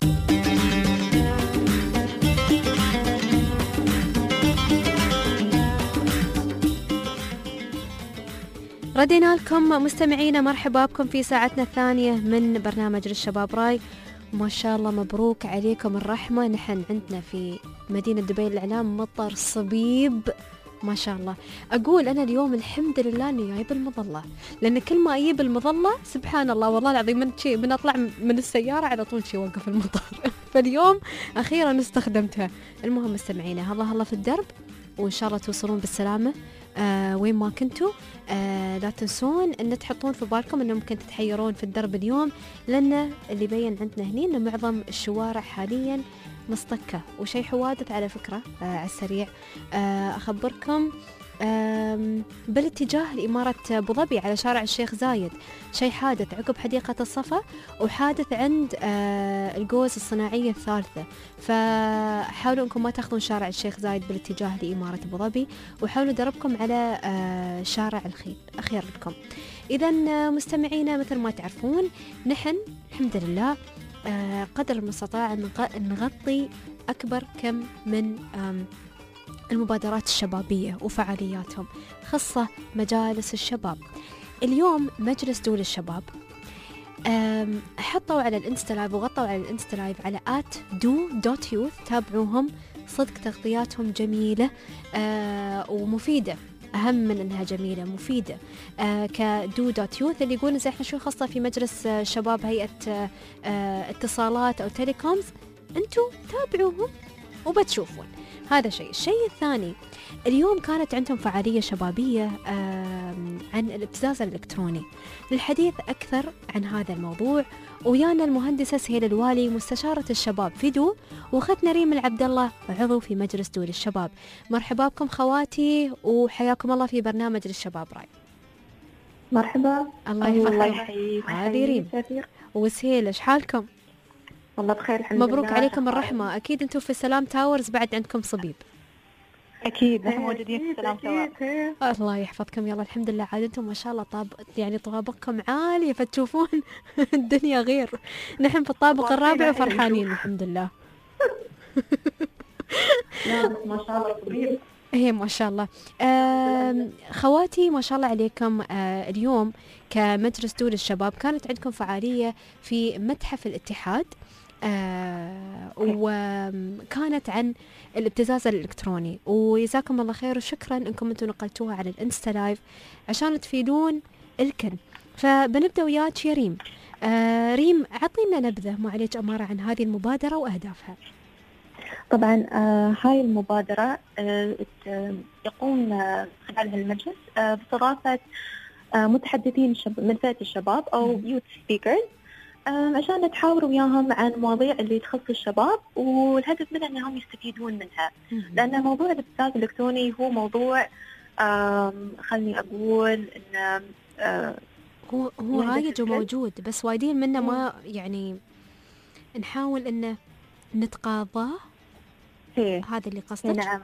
S2: ردينا لكم مستمعينا، مرحبا بكم في ساعتنا الثانية من برنامج للشباب راي. ما شاء الله مبروك عليكم الرحمة. نحن عندنا في مدينة دبي الإعلام مطر صبيب ما شاء الله. أقول أنا اليوم الحمد لله أني جايب المظلة، لأن كل ما أجيب المظلة سبحان الله والله العظيم من أطلع من السيارة على طول شي وقف المطر. فاليوم أخيرا استخدمتها. المهم مستمعينا، الله في الدرب، وإن شاء الله توصلون بالسلامة وين ما كنتوا. لا تنسون أن تحطون في بالكم أنه ممكن تتحيرون في الدرب اليوم، لأن اللي بين عندنا هني أن معظم الشوارع حاليا مصطكة وشي حوادث على فكرة على السريع. أخبركم بالاتجاه لإمارة أبو ظبي على شارع الشيخ زايد شي حادث عقب حديقة الصفا، وحادث عند الجوز الصناعية الثالثة. فحاولوا أنكم ما تاخذون شارع الشيخ زايد بالاتجاه لإمارة أبو ظبي، وحاولوا دربكم على شارع الخيل. أخير لكم. إذا مستمعينا مثل ما تعرفون نحن الحمد لله قدر المستطاع نغطي أكبر كم من المبادرات الشبابية وفعالياتهم، خاصة مجالس الشباب. اليوم مجلس دول الشباب حطوا على الانستا لايف وغطوا على الانستا لايف على @do.youth. تابعوهم، صدق تغطياتهم جميلة ومفيدة، أهم من أنها جميلة مفيدة. كدو.youth اللي يقولون زي إحنا شو خاصة في مجلس شباب هيئة اتصالات أو تيليكومز، أنتوا تابعوهم وبتشوفون هذا شيء. الشيء الثاني، اليوم كانت عندهم فعالية شبابية عن الابتزاز الإلكتروني. للحديث أكثر عن هذا الموضوع ويانا المهندسة سهيل الوالي مستشارة الشباب في دو، وأختنا ريم العبد الله عضو في مجلس دول الشباب. مرحبا بكم خواتي وحياكم الله في برنامج للشباب راي.
S4: مرحبا.
S2: الله يحفظك. هذه ريم وسهيل، ايش حالكم؟
S4: والله بخير الحمد لله.
S2: مبروك عليكم الرحمة. أكيد أنتم في السلام تاورز بعد عندكم صبيب.
S4: أكيد نحن موجودين في السلام تاورز.
S2: الله يحفظكم. يلا الحمد لله، عاد أنتم ما شاء الله يعني طوابقكم عالية فتشوفون الدنيا غير. نحن في الطابق الرابع وفرحانين الحمد لله.
S4: لا بس ما شاء الله صبيب.
S2: هي ما شاء الله. خواتي ما شاء الله عليكم. اليوم كمجلس دول الشباب كانت عندكم فعالية في متحف الاتحاد، وكانت عن الابتزاز الإلكتروني، وجزاكم الله خير وشكرا أنكم أنتم نقلتوها على الانستا لايف عشان تفيدون الكل. فبنبدأ وياك يا ريم. ريم عطينا نبذة معليش أمارة عن هذه المبادرة وأهدافها.
S4: طبعا هاي المبادرة يقوم خلالها المجلس باستضافة متحدثين من فئة الشباب أو يوث سبيكرز عشان نتحاور وياهم عن مواضيع اللي تخص الشباب، والهدف منها أنهم يستفيدون منها. لأن موضوع الابتزاز الإلكتروني هو موضوع خلني أقول إنه
S2: هو رايج وموجود، بس وايدين منا ما يعني نحاول إنه نتقاضاه. هذا اللي قصدك؟
S4: نعم.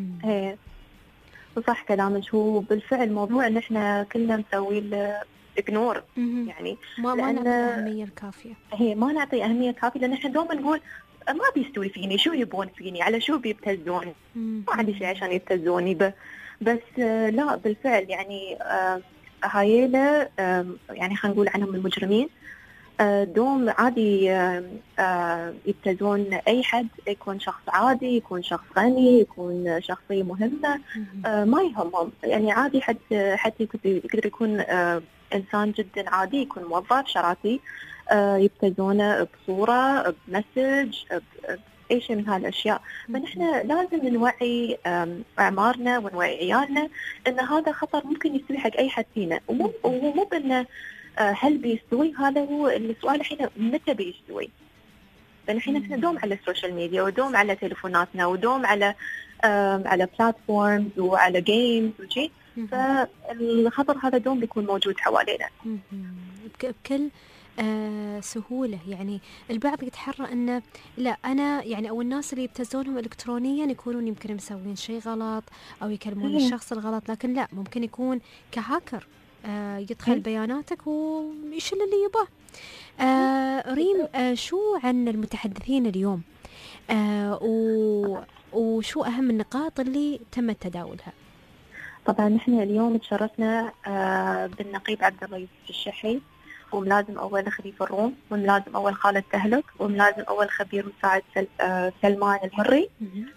S4: صح كلامك. هو بالفعل موضوع ان احنا كلنا نسوي له اجنور، يعني
S2: ما نعطي الاهميه الكافيه.
S4: هي ما نعطي اهميه كافيه، لان احنا دوما نقول ما بيستوي فيني، شو يبون فيني، على شو بيبتزوني، ما عندي شيء عشان يبتزوني. بس لا بالفعل يعني هايله يعني خلينا نقول عنهم المجرمين دوم عادي يبتزون أي حد، يكون شخص عادي، يكون شخص غني، يكون شخصية مهمة، ما يهمهم يعني عادي. حتى يقدر يكون إنسان جدا عادي، يكون موظف شراتي، يبتزونه بصورة، بمسج، بأي شيء من هالأشياء. فنحن لازم نوعي أعمارنا ونوعي عيالنا إن هذا خطر ممكن يستوي حق أي حد فينا، ومو بأنه هل بيستوي. هذا هو السؤال الحين، متى بيستوي؟ فالحين احنا دوم على السوشيال ميديا، ودوم على تليفوناتنا، ودوم على بلاتفورمز وعلى جيمز وشي، فالخطر هذا دوم بيكون موجود حوالينا
S2: بكل سهولة. يعني البعض يتحرى أنه لا أنا يعني أو الناس اللي يبتزونهم إلكترونيا يكونون يمكن مسوين شيء غلط أو يكلمون الشخص الغلط، لكن لا، ممكن يكون كهاكر يدخل بياناتك ويشيل اللي يباه. ريم، شو عن المتحدثين اليوم وشو أهم النقاط اللي تم تداولها؟
S4: طبعا نحن اليوم تشرفنا بالنقيب عبد الله يوسف الشحي، وملازم أول خليفة الروم، وملازم أول خالد تهلك، وملازم أول خبير مساعد سلمان المري،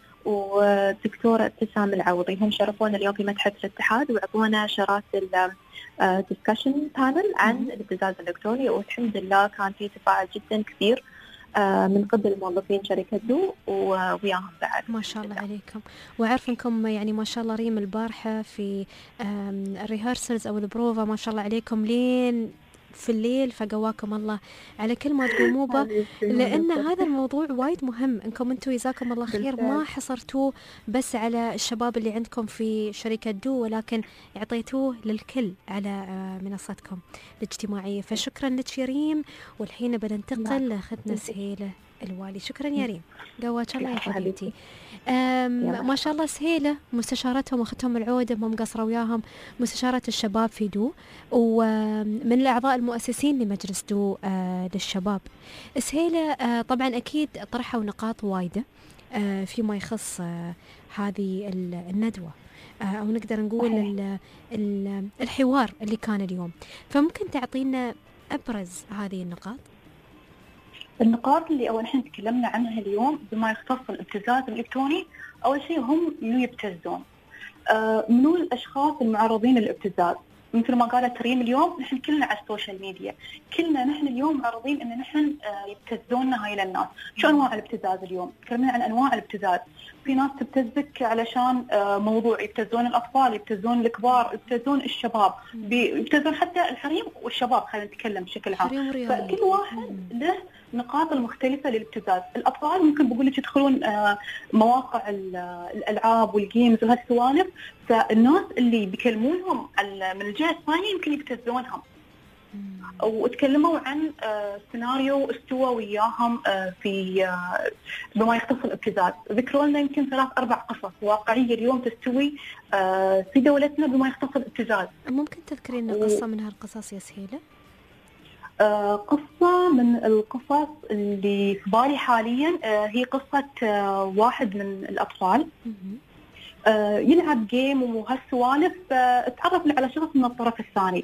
S4: ودكتورة ابتسام العوضي. هم شرفونا اليوم في متحف الاتحاد وعطونا شراسل ديسكشن بانل عن الابتزاز الإلكتروني، والحمد لله كان في تفاعل جدا كبير من قبل موظفين شركة دو وياهم بعد.
S2: ما شاء الله عليكم. وأعرف أنكم يعني ما شاء الله ريم البارحة في الريهرسلز أو البروفا ما شاء الله عليكم لين في الليل، فقواكم الله على كل ما تقوموا به، لأن هذا الموضوع وايد مهم. إنكم أنتوا جزاكم الله خير ما حصرتوه بس على الشباب اللي عندكم في شركة دو، ولكن اعطيتوه للكل على منصتكم الاجتماعية. فشكرا لك يا ريم. والحين بننتقل لأختنا سهيلة الوالي. شكرا يا ريم، قواك الله يا حبيبتي. ما شاء الله سهيلة مستشارتهم أختهم العودة ما مقصرة وياهم، مستشارة الشباب في دو، ومن الأعضاء المؤسسين لمجلس دو للشباب. سهيلة طبعا أكيد طرحوا نقاط وايدة فيما يخص هذه الندوة، أو نقدر نقول الحوار اللي كان اليوم، فممكن تعطينا أبرز هذه النقاط؟
S18: النقاط اللي أول نحن تكلمنا عنها اليوم بما يختص الابتزاز الإلكتروني، أول شيء هم منو يبتزون، منو الأشخاص المعرضين للابتزاز. مثل ما قالت ريم اليوم نحن كلنا على السوشيال ميديا، كلنا نحن اليوم معرضين إن نحن يبتزوننا هاي الناس. شو أنواع الابتزاز اليوم؟ تكلمنا عن أنواع الابتزاز. في ناس تبتزك علشان موضوع، يبتزون الأطفال، يبتزون الكبار، يبتزون الشباب، يبتزون حتى الحريم والشباب. خلينا نتكلم بشكل عام. فكل واحد له نقاط المختلفة للابتزاز. الأطفال ممكن بقول لك يدخلون مواقع الألعاب والجيمز وهالسوالف، فالناس اللي بيكلمونهم من الجهة الثانية يمكن يبتزونهم. وتكلموا عن سيناريو استوى وياهم في بما يختص الابتزاز. ذكروا لنا يمكن 3-4 قصص واقعية اليوم تستوي في دولتنا بما يختص الابتزاز.
S2: ممكن تذكرين قصة من هالقصص يا سهيلة؟
S18: قصة من القصص اللي في بالي حاليا هي قصة واحد من الأطفال يلعب جيم وهالسوالف، تعرف على شخص من الطرف الثاني،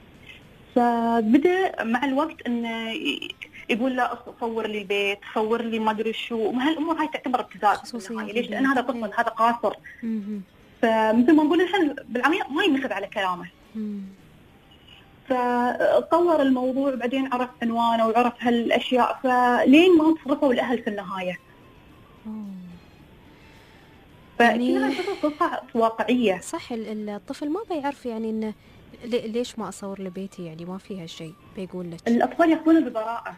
S18: فبدأ مع الوقت إنه يقول له صور لي البيت، صور لي ما أدري شو، وهالأمور هاي تعتبر ابتزاز. ليش؟ لأن هذا طفل، هذا قاصر. فمثل ما نقول نحن بالعمية ما ينخذ على كلامه. فطور الموضوع، بعدين عرف عنوانه وعرف هالأشياء، فلين ما تصرفوا الأهل في النهاية. فكلها قصة واقعية.
S2: صح، الطفل ما بيعرف يعني إنه ليش ما أصور لبيتي، يعني ما فيها شيء، بيقول لك.
S18: الأطفال يأخذون ببراءة.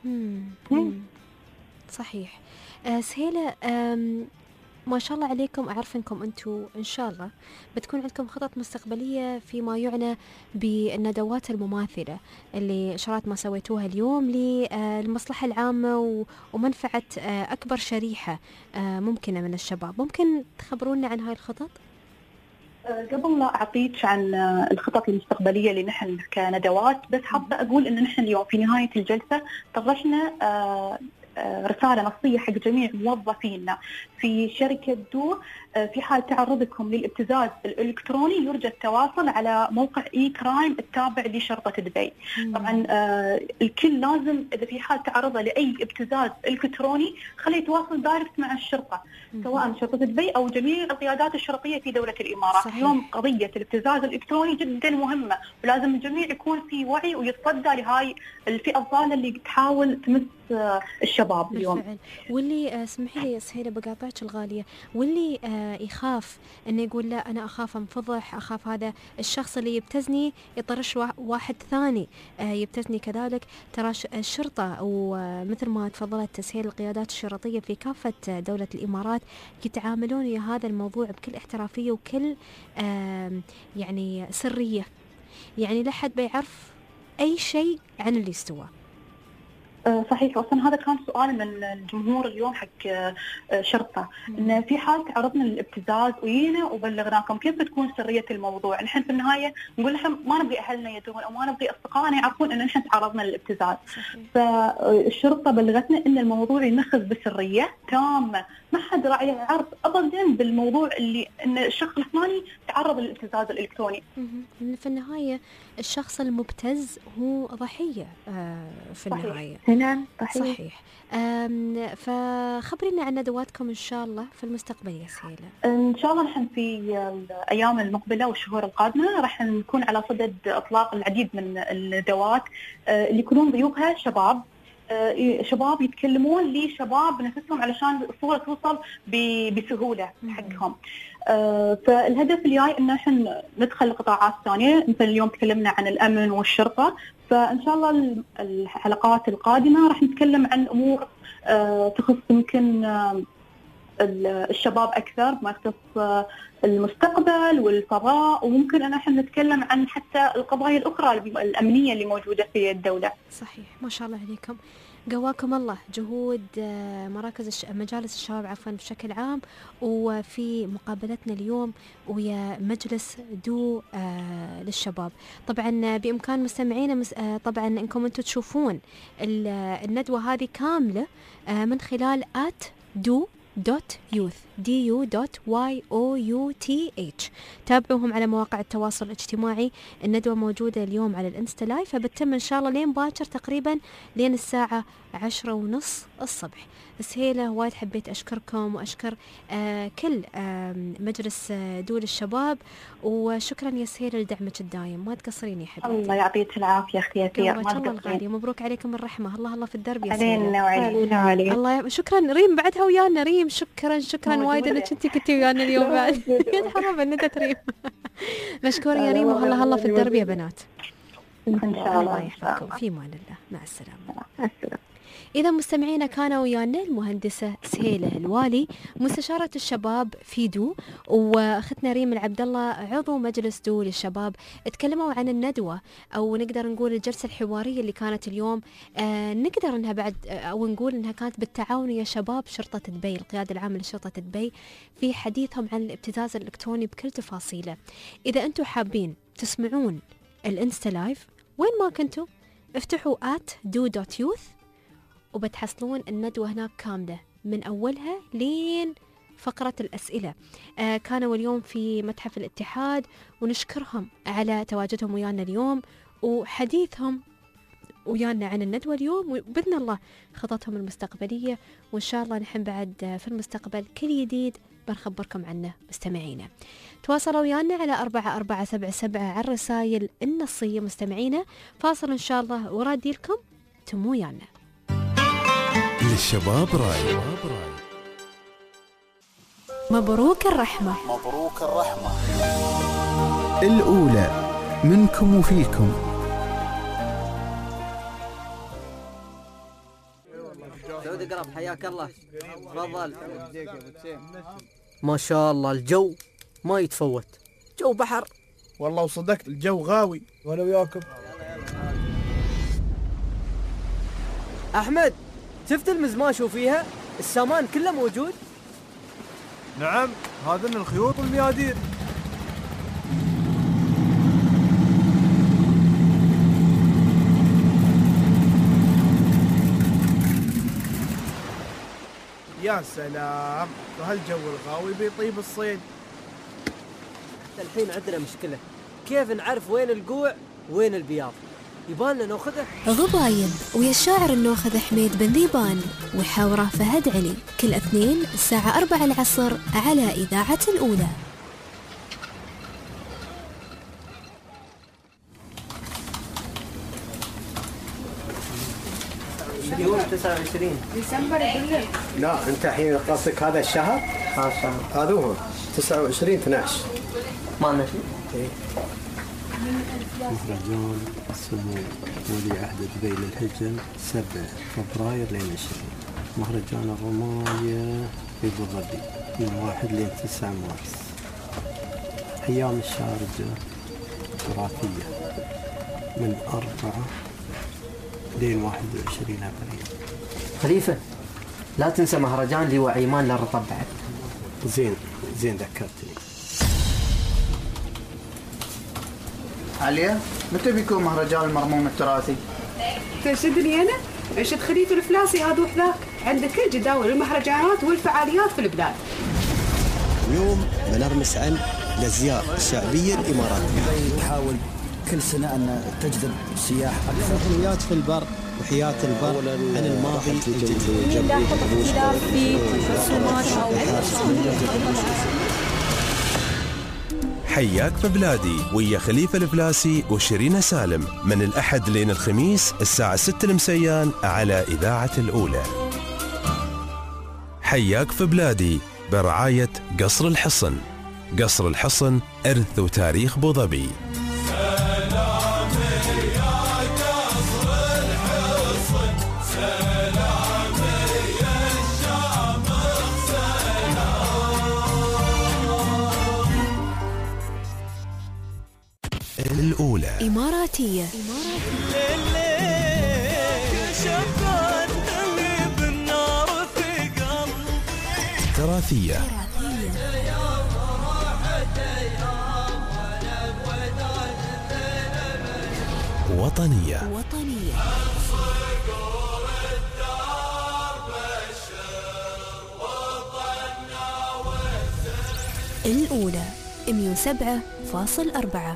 S2: صحيح. سهيلة، ما شاء الله عليكم. أعرف أنكم أنتوا إن شاء الله بتكون عندكم خطط مستقبلية فيما يعنى بالندوات المماثلة اللي شرات ما سويتوها اليوم للمصلحة العامة ومنفعة أكبر شريحة ممكنة من الشباب. ممكن تخبرونا عن هاي الخطط؟
S18: قبل لا أعطيك عن الخطط المستقبلية اللي نحن كندوات، بس حابة أقول إن نحن اليوم في نهاية الجلسة طرحنا رسالة نصية حق جميع موظفينا في شركة دو. في حال تعرضكم للابتزاز الإلكتروني يرجى التواصل على موقع إي كرايم التابع لشرطة دبي. طبعا الكل لازم إذا في حال تعرضه لأي ابتزاز إلكتروني خليه يتواصل دايركت مع الشرطة، سواء شرطة دبي أو جميع القيادات الشرطية في دولة الإمارات. اليوم قضية الابتزاز الإلكتروني جدا مهمة، ولازم الجميع يكون في وعي ويتصدى لهاي الفئة الضالة اللي تحاول تمس الشباب اليوم.
S2: بالفعل. واللي اسمحي لي يا سهيلة بقاطعك الغالية، واللي يخاف انه يقول لا انا اخاف انفضح، اخاف هذا الشخص اللي يبتزني يطرش واحد ثاني يبتزني كذلك، ترى الشرطة ومثل ما تفضلت سهيل القيادات الشرطية في كافة دولة الامارات يتعاملون ويا هذا الموضوع بكل احترافية وكل يعني سرية، يعني لا حد بيعرف اي شيء عن اللي استوى.
S18: صحيح. اصلا هذا كان سؤال من الجمهور اليوم حق شرطه، ان في حال تعرضنا للابتزاز وجينا وبلغناكم، كيف بتكون سريه الموضوع؟ نحن في النهايه نقول لهم ما نبغي اهلنا يدرون او ما نبغي اصدقائنا يعرفون ان نحن تعرضنا للابتزاز. فالشرطه بلغتنا ان الموضوع ينخذ بسريه تامه، ما حد راح يعرف ابدا بالموضوع اللي ان الشخص الفلاني تعرض للابتزاز الالكتروني.
S2: في النهايه الشخص المبتز هو ضحيه في النهايه.
S18: نعم
S2: صحيح. فخبرينا عن ندواتكم ان شاء الله في المستقبل يا سهيلة.
S18: ان شاء الله نحن في الايام المقبله والشهور القادمه راح نكون على صدد اطلاق العديد من الندوات اللي يكونون ضيوفها شباب يتكلمون لشباب نفسهم علشان الصورة توصل بسهولة حقهم. فالهدف الجاي ان احنا ندخل قطاعات ثانية، مثل اليوم تكلمنا عن الامن والشرطة، فان شاء الله الحلقات القادمة راح نتكلم عن امور تخص يمكن الشباب اكثر، ما يخص المستقبل والفضاء، وممكن ان احنا نتكلم عن حتى القضايا الاخرى الامنيه اللي موجوده في الدوله.
S2: صحيح، ما شاء الله عليكم، قواكم الله جهود مجالس الشباب عفوا بشكل عام، وفي مقابلتنا اليوم ويا مجلس دو للشباب. طبعا بإمكان مستمعينا طبعا انكم انتم تشوفون الندوة هذه كاملة من خلال @do.youth du.youth. تابعوهم على مواقع التواصل الاجتماعي. الندوة موجودة اليوم على الانستا لايف، فبتتم ان شاء الله لين باكر تقريبا لين الساعة 10:30 الصبح. سهيلة وايد حبيت أشكركم وأشكر كل مجلس دول الشباب، وشكرا يا سهيلة لدعمك الدايم، ما تقصرين يا حبيبتي.
S18: الله يعطيك العافية أختي ياسير، ما
S2: تقصرين. مبروك عليكم الرحمة، الله في الدرب يا
S18: سهيلة. علينا
S2: الله. شكرا ريم بعدها ويانا. ريم شكرا وايد انك انت كنتي ويانا اليوم بعد. يا حرام ندت ريم. مشكورة يا ريم، وهلا في الدرب يا بنات.
S18: إن شاء الله
S2: يحفظكم، في امان الله، مع السلامة. إذا مستمعينا كان ويانا المهندسة سهيلة الوالي مستشارة الشباب في دو، وأختنا ريم العبد الله عضو مجلس دو للشباب. تكلموا عن الندوة أو نقدر نقول الجلسة الحوارية اللي كانت اليوم، نقدر إنها بعد أو نقول إنها كانت بالتعاون يا شباب شرطة دبي، القيادة العامة لشرطة دبي، في حديثهم عن الابتزاز الإلكتروني بكل تفاصيله. إذا أنتم حابين تسمعون الانستا لايف وين ما كنتوا، افتحوا @do.youth وبتحصلون الندوة هناك كاملة من أولها لين فقرة الأسئلة. كانوا اليوم في متحف الاتحاد، ونشكرهم على تواجدهم ويانا اليوم وحديثهم ويانا عن الندوة اليوم، وبإذن الله خططهم المستقبلية، وإن شاء الله نحن بعد في المستقبل كل جديد بنخبركم عنه مستمعينا. تواصلوا ويانا على 4477 على الرسائل النصية مستمعينا. فاصل إن شاء الله ورادي لكم تمو ويانا.
S1: للشباب راي.
S2: مبروك الرحمة.
S24: مبروك الرحمة
S7: الأولى منكم وفيكم.
S8: سعود قرب، حياك الله، تفضل. ما شاء الله الجو ما يتفوت، جو بحر
S15: والله، وصدقت الجو غاوي. وانا وياكم.
S8: أحمد، شفت المزماش وفيها السامان كله موجود؟
S15: نعم، هذن الخيوط والميادير. يا سلام، وهالجو الغاوي بيطيب الصيد.
S8: الحين عندنا مشكلة، كيف نعرف وين القوع وين البياض؟ يبالنا ناخذه.
S2: غباين ويا الشاعر الناخذ حميد بن ذيبان وحاوره فهد علي، كل اثنين الساعة 4 العصر على إذاعة الأولى.
S8: يوم 29
S16: ديسمبر يقول.
S17: لا، انت الحين قصدك هذا الشهر؟ هذا هو 29/12.
S8: ما لنا شيء.
S25: مهرجان سمو ولي عهد دبي للهجن 7 فبراير لين 20. مهرجان الرماية في أبو ظبي من 1 لين 9 مارس. أيام الشارجة التراثية من 4 لين 21 أبريل.
S8: خليفة لا تنسى مهرجان لواء ايمان للرطب بعد.
S25: زين ذكرتني.
S14: عليا متى بيكون مهرجان المرموم التراثي؟
S23: ترشدني أنا؟ ارشد خليفة الفلاسي هذا وحذاك، عنده كل جداول المهرجانات والفعاليات في البلاد.
S16: اليوم بنرمس عن الأزياء الشعبية الإماراتية.
S19: تحاول كل سنة أن تجذب سياح أكثر.
S16: فعاليات في البر وحياة البر عن الماضي الجديد.
S23: لاحظ اختلاف في رسومات أو
S13: حياك في بلادي ويا خليفة الفلاسي وشيرين سالم من الأحد لين الخميس الساعة 6 المسيان على إذاعة الأولى. حياك في بلادي برعاية قصر الحصن. قصر الحصن إرث وتاريخ أبوظبي. الأولى
S2: إماراتية.
S13: تراثية. وطنية.
S2: الأولى 107.4.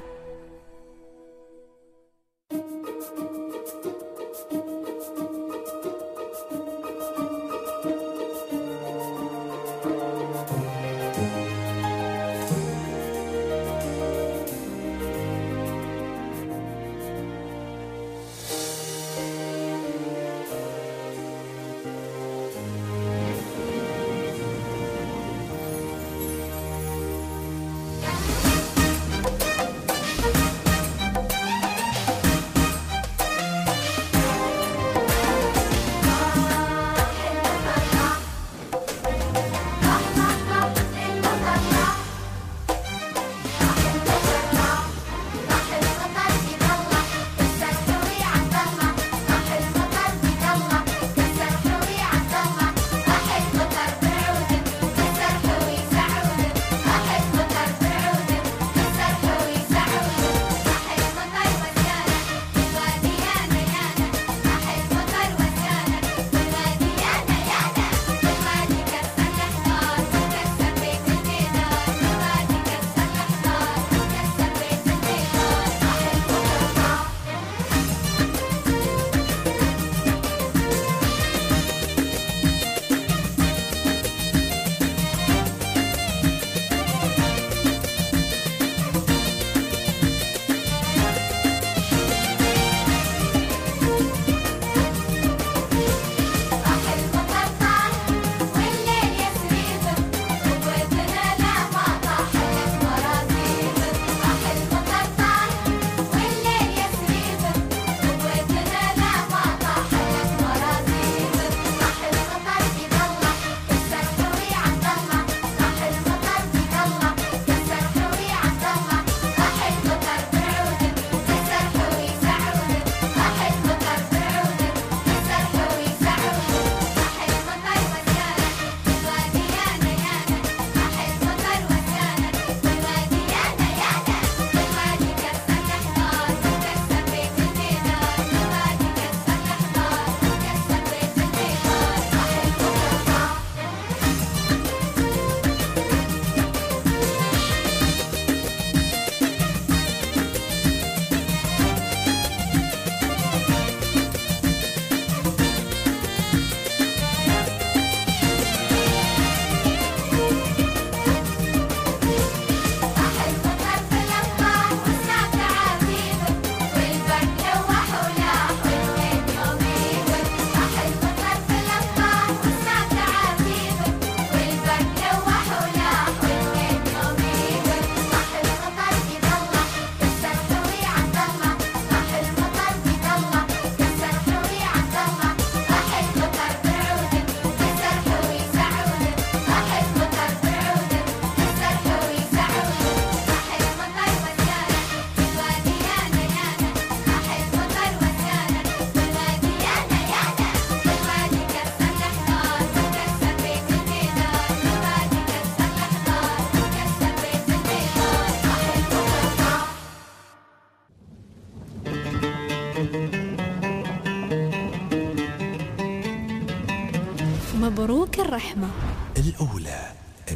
S2: الرحمة.
S13: الأولى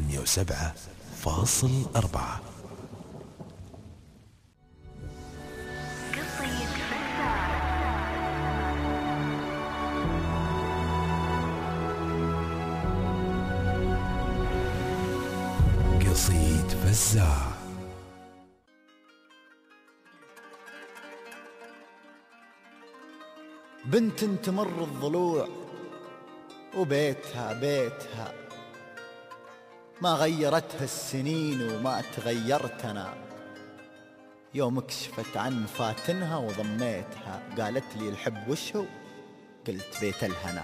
S13: 107.4. قصيد فزاع.
S9: بنت تمر الضلوع وبيتها بيتها، ما غيرتها السنين وما تغيرت أنا. يوم كشفت عن فاتنها وضميتها، قالت لي الحب وشهو؟ قلت بيت الهنا.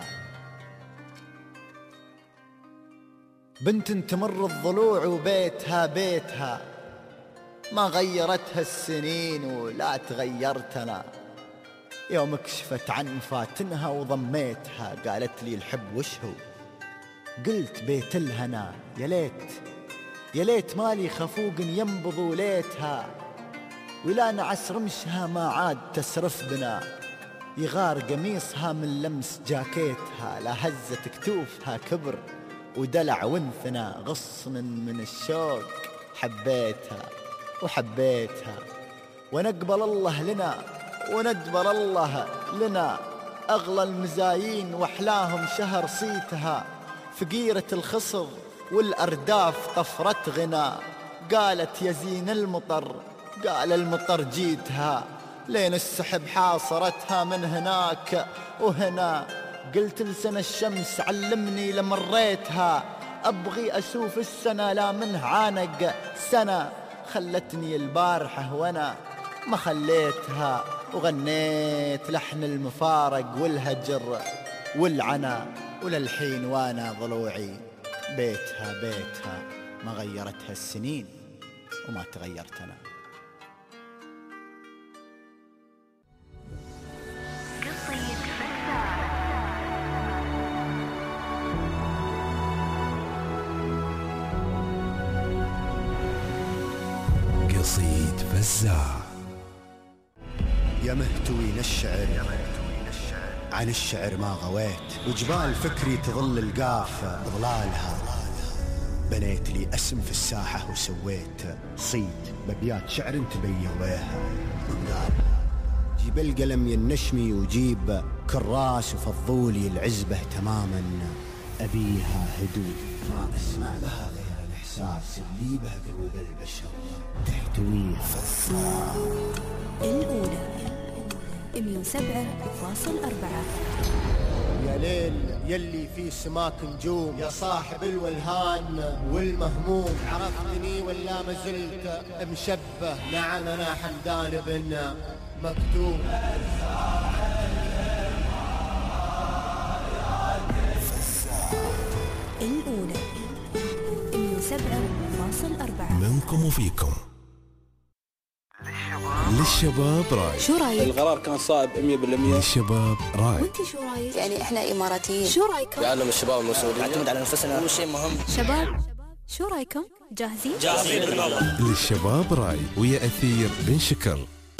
S9: بنت تمر الضلوع وبيتها بيتها، ما غيرتها السنين ولا تغيرت أنا. يوم كشفت عن فاتنها وضميتها، قالت لي الحب وشهو؟ قلت بيت الهنا. يا ليت مالي خفوق ينبض وليتها، ولا نعس رمشها ما عاد تسرف بنا. يغار قميصها من لمس جاكيتها، لا هزت كتوفها كبر ودلع وانثنى. غصن من الشوق حبيتها وحبيتها، ونقبل الله لنا وندبر الله لنا. أغلى المزايين وأحلاهم شهر صيتها، فقيرة الخصر والأرداف طفرت غنى. قالت يا زين المطر، قال المطر جيتها، لين السحب حاصرتها من هناك وهنا. قلت لسنة الشمس علمني لمريتها، أبغي أشوف السنة لا منه عانق سنة. خلتني البارحة وأنا ما خليتها، وغنيت لحن المفارق والهجر والعنا. وللحين وانا ضلوعي بيتها بيتها، ما غيرتها السنين وما تغيرت أنا.
S13: قصيد فزاع.
S24: يا مهتوين الشعر عن الشعر ما غويت، وجبال فكري تظل القاف ظلالها. بنيت لي اسم في الساحة وسويت صيد ببيات شعر تبيضيها ومدارها. جيب القلم ينشمي وجيب كراس وفضولي العزبة تماما. أبيها هدوء ما أسمع لها غير الإحساس اللي به قلوب البشر تحتويها.
S2: الأولى 107.4.
S9: يا ليل يلي في سماك نجوم، يا صاحب الولهان والمهموم. عرفتني ولا ما زلت مشبه؟ نعم أنا حمدان بن مكتوم.
S2: الأولى 107.4.
S13: منكم وفيكم. للشباب راي.
S2: شو رايك؟
S6: القرار كان صائب 100%.
S13: للشباب راي.
S2: وانت شو رايك؟
S3: يعني احنا اماراتيين.
S2: شو رايكم؟
S6: يعلم الشباب المسؤولين نعتمد على نفسنا، هو شيء مهم.
S2: شباب شو رايكم؟ جاهزين؟
S13: للشباب راي ويا أثير بن شكر.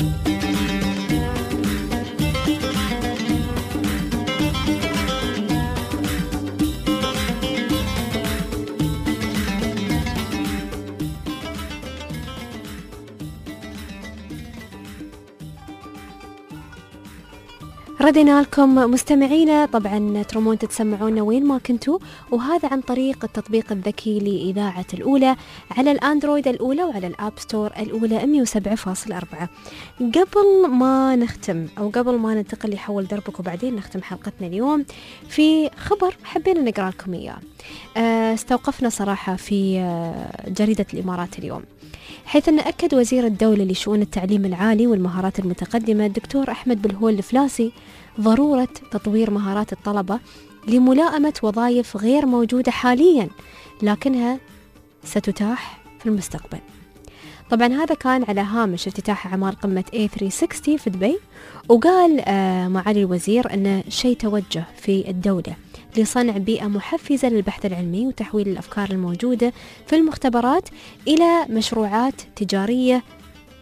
S2: ردنا لكم مستمعينا. طبعا ترمون تتسمعونا وين ما كنتوا، وهذا عن طريق التطبيق الذكي لإذاعة الأولى على الأندرويد الأولى وعلى الآب ستور الأولى 107.4. قبل ما نختم أو قبل ما ننتقل لحول دربك وبعدين نختم حلقتنا اليوم، في خبر حبينا نقرأ لكم إياه. استوقفنا صراحة في جريدة الإمارات اليوم، حيث أن أكد وزير الدولة لشؤون التعليم العالي والمهارات المتقدمة الدكتور أحمد بلهول الفلاسي ضرورة تطوير مهارات الطلبة لملائمة وظائف غير موجودة حاليا لكنها ستتاح في المستقبل. طبعا هذا كان على هامش افتتاح أعمال قمة A360 في دبي، وقال معالي الوزير أن شيء توجه في الدولة لصنع بيئة محفزة للبحث العلمي وتحويل الأفكار الموجودة في المختبرات إلى مشروعات تجارية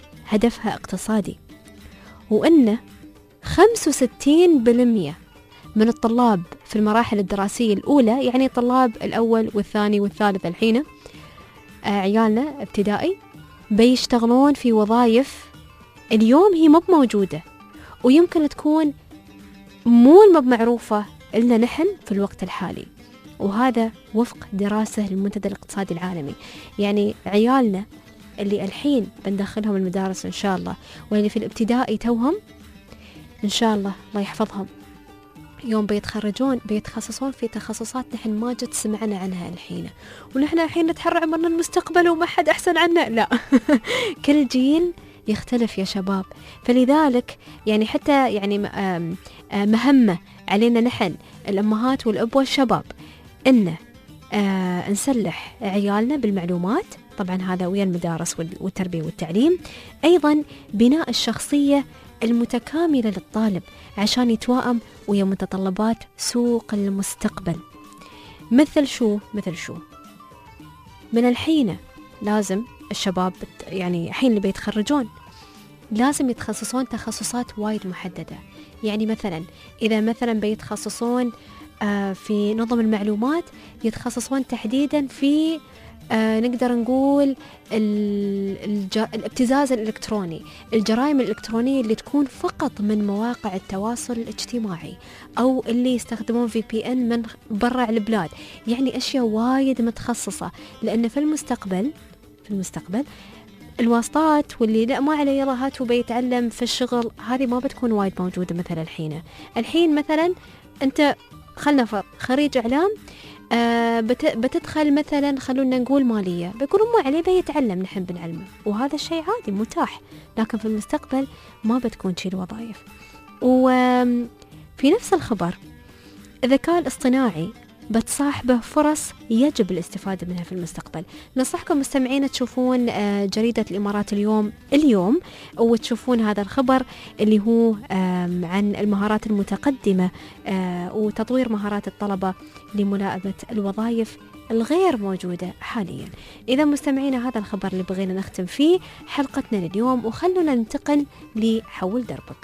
S2: هدفها اقتصادي، وأن 65% من الطلاب في المراحل الدراسية الأولى، يعني الطلاب الأول والثاني والثالث الحين عيالنا ابتدائي بيشتغلون في وظائف اليوم هي مو موجودة، ويمكن تكون مو معروفة إلا نحن في الوقت الحالي، وهذا وفق دراسة للمنتدى الاقتصادي العالمي. يعني عيالنا اللي الحين بندخلهم المدارس إن شاء الله، واللي في الابتدائي توهم إن شاء الله الله يحفظهم، يوم بيتخرجون بيتخصصون في تخصصات نحن ما جد سمعنا عنها الحين، ونحن الحين نتحرى عمرنا المستقبل وما حد أحسن عنا. لا كل جيل يختلف يا شباب، فلذلك يعني حتى يعني مهمة علينا نحن الأمهات والأب والشباب إن نسلح عيالنا بالمعلومات، طبعا هذا ويا المدارس والتربية والتعليم، أيضا بناء الشخصية المتكاملة للطالب عشان يتوائم ويا متطلبات سوق المستقبل. مثل شو من الحين لازم الشباب يعني الحين اللي بيتخرجون لازم يتخصصون تخصصات وايد محددة. يعني مثلا إذا مثلا بيتخصصون في نظم المعلومات يتخصصون تحديدا في نقدر نقول الابتزاز الإلكتروني، الجرائم الإلكترونية اللي تكون فقط من مواقع التواصل الاجتماعي، أو اللي يستخدمون VPN من برا البلاد. يعني أشياء وايد متخصصة، لأن في المستقبل الواسطات واللي لا ما عليه يلا هاتوا بيتعلم في الشغل، هذه ما بتكون وايد موجودة. مثلا الحين مثلا أنت خلنا خريج إعلام بتدخل مثلا خلونا نقول مالية، بيقولوا ما عليه بيتعلم، نحن بنعلمه، وهذا الشيء عادي متاح. لكن في المستقبل ما بتكون شيء الوظائف. وفي نفس الخبر الذكاء الاصطناعي بتصاحبه فرص يجب الاستفادة منها في المستقبل. نصحكم مستمعين تشوفون جريدة الإمارات اليوم وتشوفون هذا الخبر اللي هو عن المهارات المتقدمة وتطوير مهارات الطلبة لملائمة الوظائف الغير موجودة حاليا. إذا مستمعين هذا الخبر اللي بغينا نختم فيه حلقتنا لليوم، وخلونا ننتقل لحول دربك.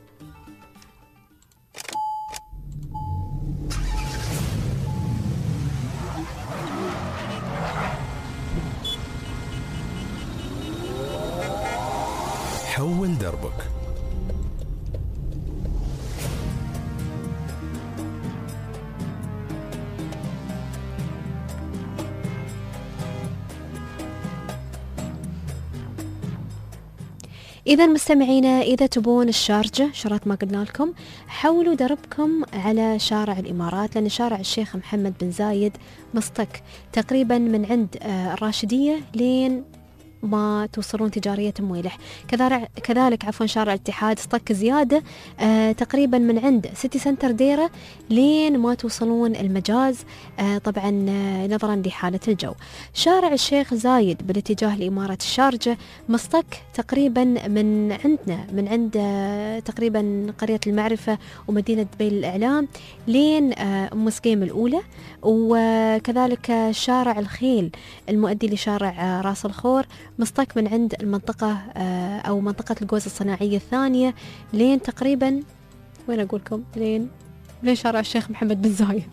S13: حول دربك.
S2: إذا مستمعينا إذا تبون الشارجة شرط ما قلنا لكم، حولوا دربكم على شارع الإمارات، لأن شارع الشيخ محمد بن زايد مسطك تقريبا من عند الراشدية لين ما توصلون تجارية مويلح. كذلك شارع الاتحاد صك زيادة تقريبا من عند سيتي سنتر ديرة لين ما توصلون المجاز، طبعا نظرا لحالة الجو. شارع الشيخ زايد بالاتجاه لإمارة الشارجة مسطك تقريبا من عند تقريبا قرية المعرفة ومدينة دبي للإعلام لين أم سقيم الأولى. وكذلك شارع الخيل المؤدي لشارع راس الخور مسطك من عند المنطقة أو منطقة الجوز الصناعية الثانية لين تقريبا وين أقولكم لين شارع الشيخ محمد بن زايد.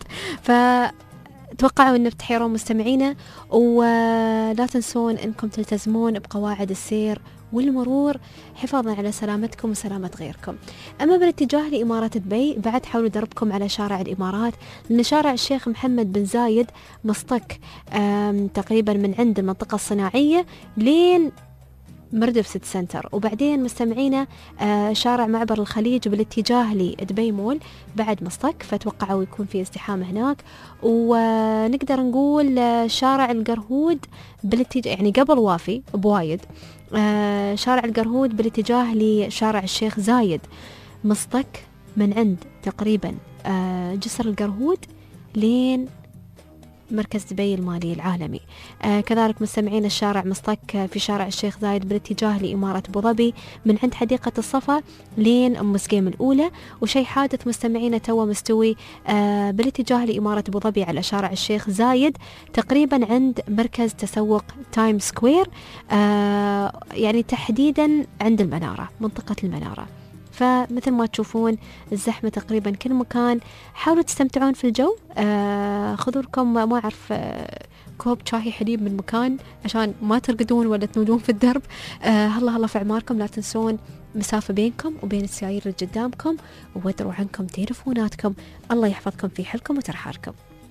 S2: فتوقعوا أن تحيرون مستمعينا، ولا تنسون أنكم تلتزمون بقواعد السير والمرور حفاظا على سلامتكم وسلامة غيركم. أما بالاتجاه لإمارة دبي بعد حاولوا دربكم على شارع الإمارات، لأن شارع الشيخ محمد بن زايد مسطك تقريبا من عند المنطقة الصناعية لين مردف سيتي سنتر. وبعدين مستمعينا شارع معبر الخليج بالاتجاه لدبي مول بعد مسطك، فتوقعوا يكون في ازدحام هناك. ونقدر نقول شارع القرهود بالاتجاه يعني قبل وافي بوايد، شارع القرهود بالاتجاه لشارع الشيخ زايد مسطك من عند تقريبا جسر القرهود لين مركز دبي المالي العالمي. كذلك مستمعين الشارع مسطك في شارع الشيخ زايد بالاتجاه لإمارة أبو ظبي من عند حديقة الصفا لين أم سقيم الأولى. وشيء حادث مستمعين توا مستوي بالاتجاه لإمارة أبو ظبي على شارع الشيخ زايد تقريبا عند مركز تسوق تايم سكوير، يعني تحديدا عند المنارة منطقة المنارة. فمثل ما تشوفون الزحمة تقريبا كل مكان. حاولوا تستمتعون في الجو، خذوا لكم ما أعرف كوب شاي حليب من مكان عشان ما ترقدون ولا تنودون في الدرب. هلا في عماركم، لا تنسون مسافة بينكم وبين السيارة اللي قدامكم، وودروا عنكم تليفوناتكم. الله يحفظكم في حلكم وترحالكم.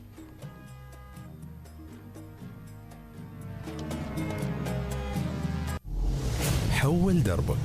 S13: حول دربك.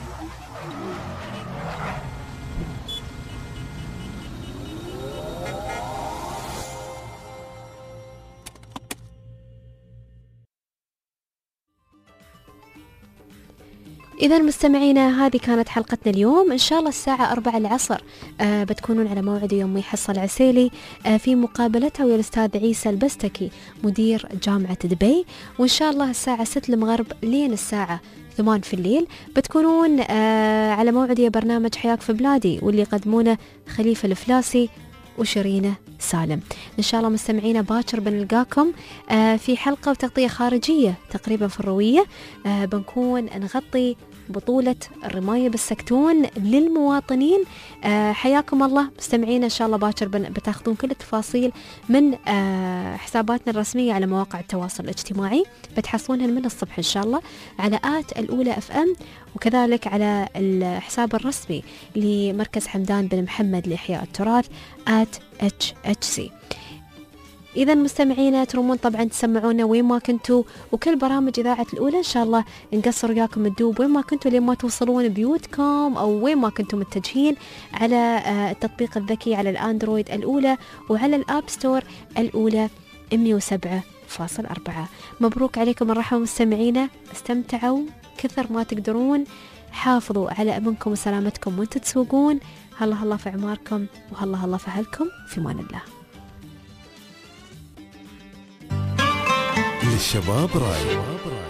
S2: إذا مستمعينا، هذه كانت حلقتنا اليوم. إن شاء الله الساعة 4 العصر بتكونون على موعد يومي حصة العسيلي في مقابلتها ويا الأستاذ عيسى البستكي مدير جامعة دبي. وإن شاء الله الساعة 6 المغرب لين الساعة 8 في الليل بتكونون على موعد يا برنامج حياك في بلادي، واللي يقدمونه خليفة الفلاسي وشيرينة سالم. إن شاء الله مستمعينا باكر بنلقاكم في حلقة وتغطية خارجية تقريبا في الروية. بنكون نغطي بطولة الرماية بالسكتون للمواطنين. حياكم الله مستمعينا. إن شاء الله باكر بتاخذون كل التفاصيل من حساباتنا الرسمية على مواقع التواصل الاجتماعي، بتحصلونها من الصبح إن شاء الله على الأولى FM، وكذلك على الحساب الرسمي لمركز حمدان بن محمد لإحياء التراث @HHC. إذا مستمعينا ترومون طبعا تسمعونا وين ما كنتوا، وكل برامج إذاعة الأولى إن شاء الله نقصر وياكم الدوب وين ما كنتوا لين ما توصلون بيوتكم أو وين ما كنتوا متجهين، على التطبيق الذكي على الأندرويد الأولى وعلى الآب ستور الأولى 107.4. مبروك عليكم الرحمة مستمعينا، استمتعوا كثر ما تقدرون، حافظوا على أمنكم وسلامتكم وانتوا تسوقون. هلا في عماركم وهلا في أهلكم، في مان الله.
S1: للشباب راي.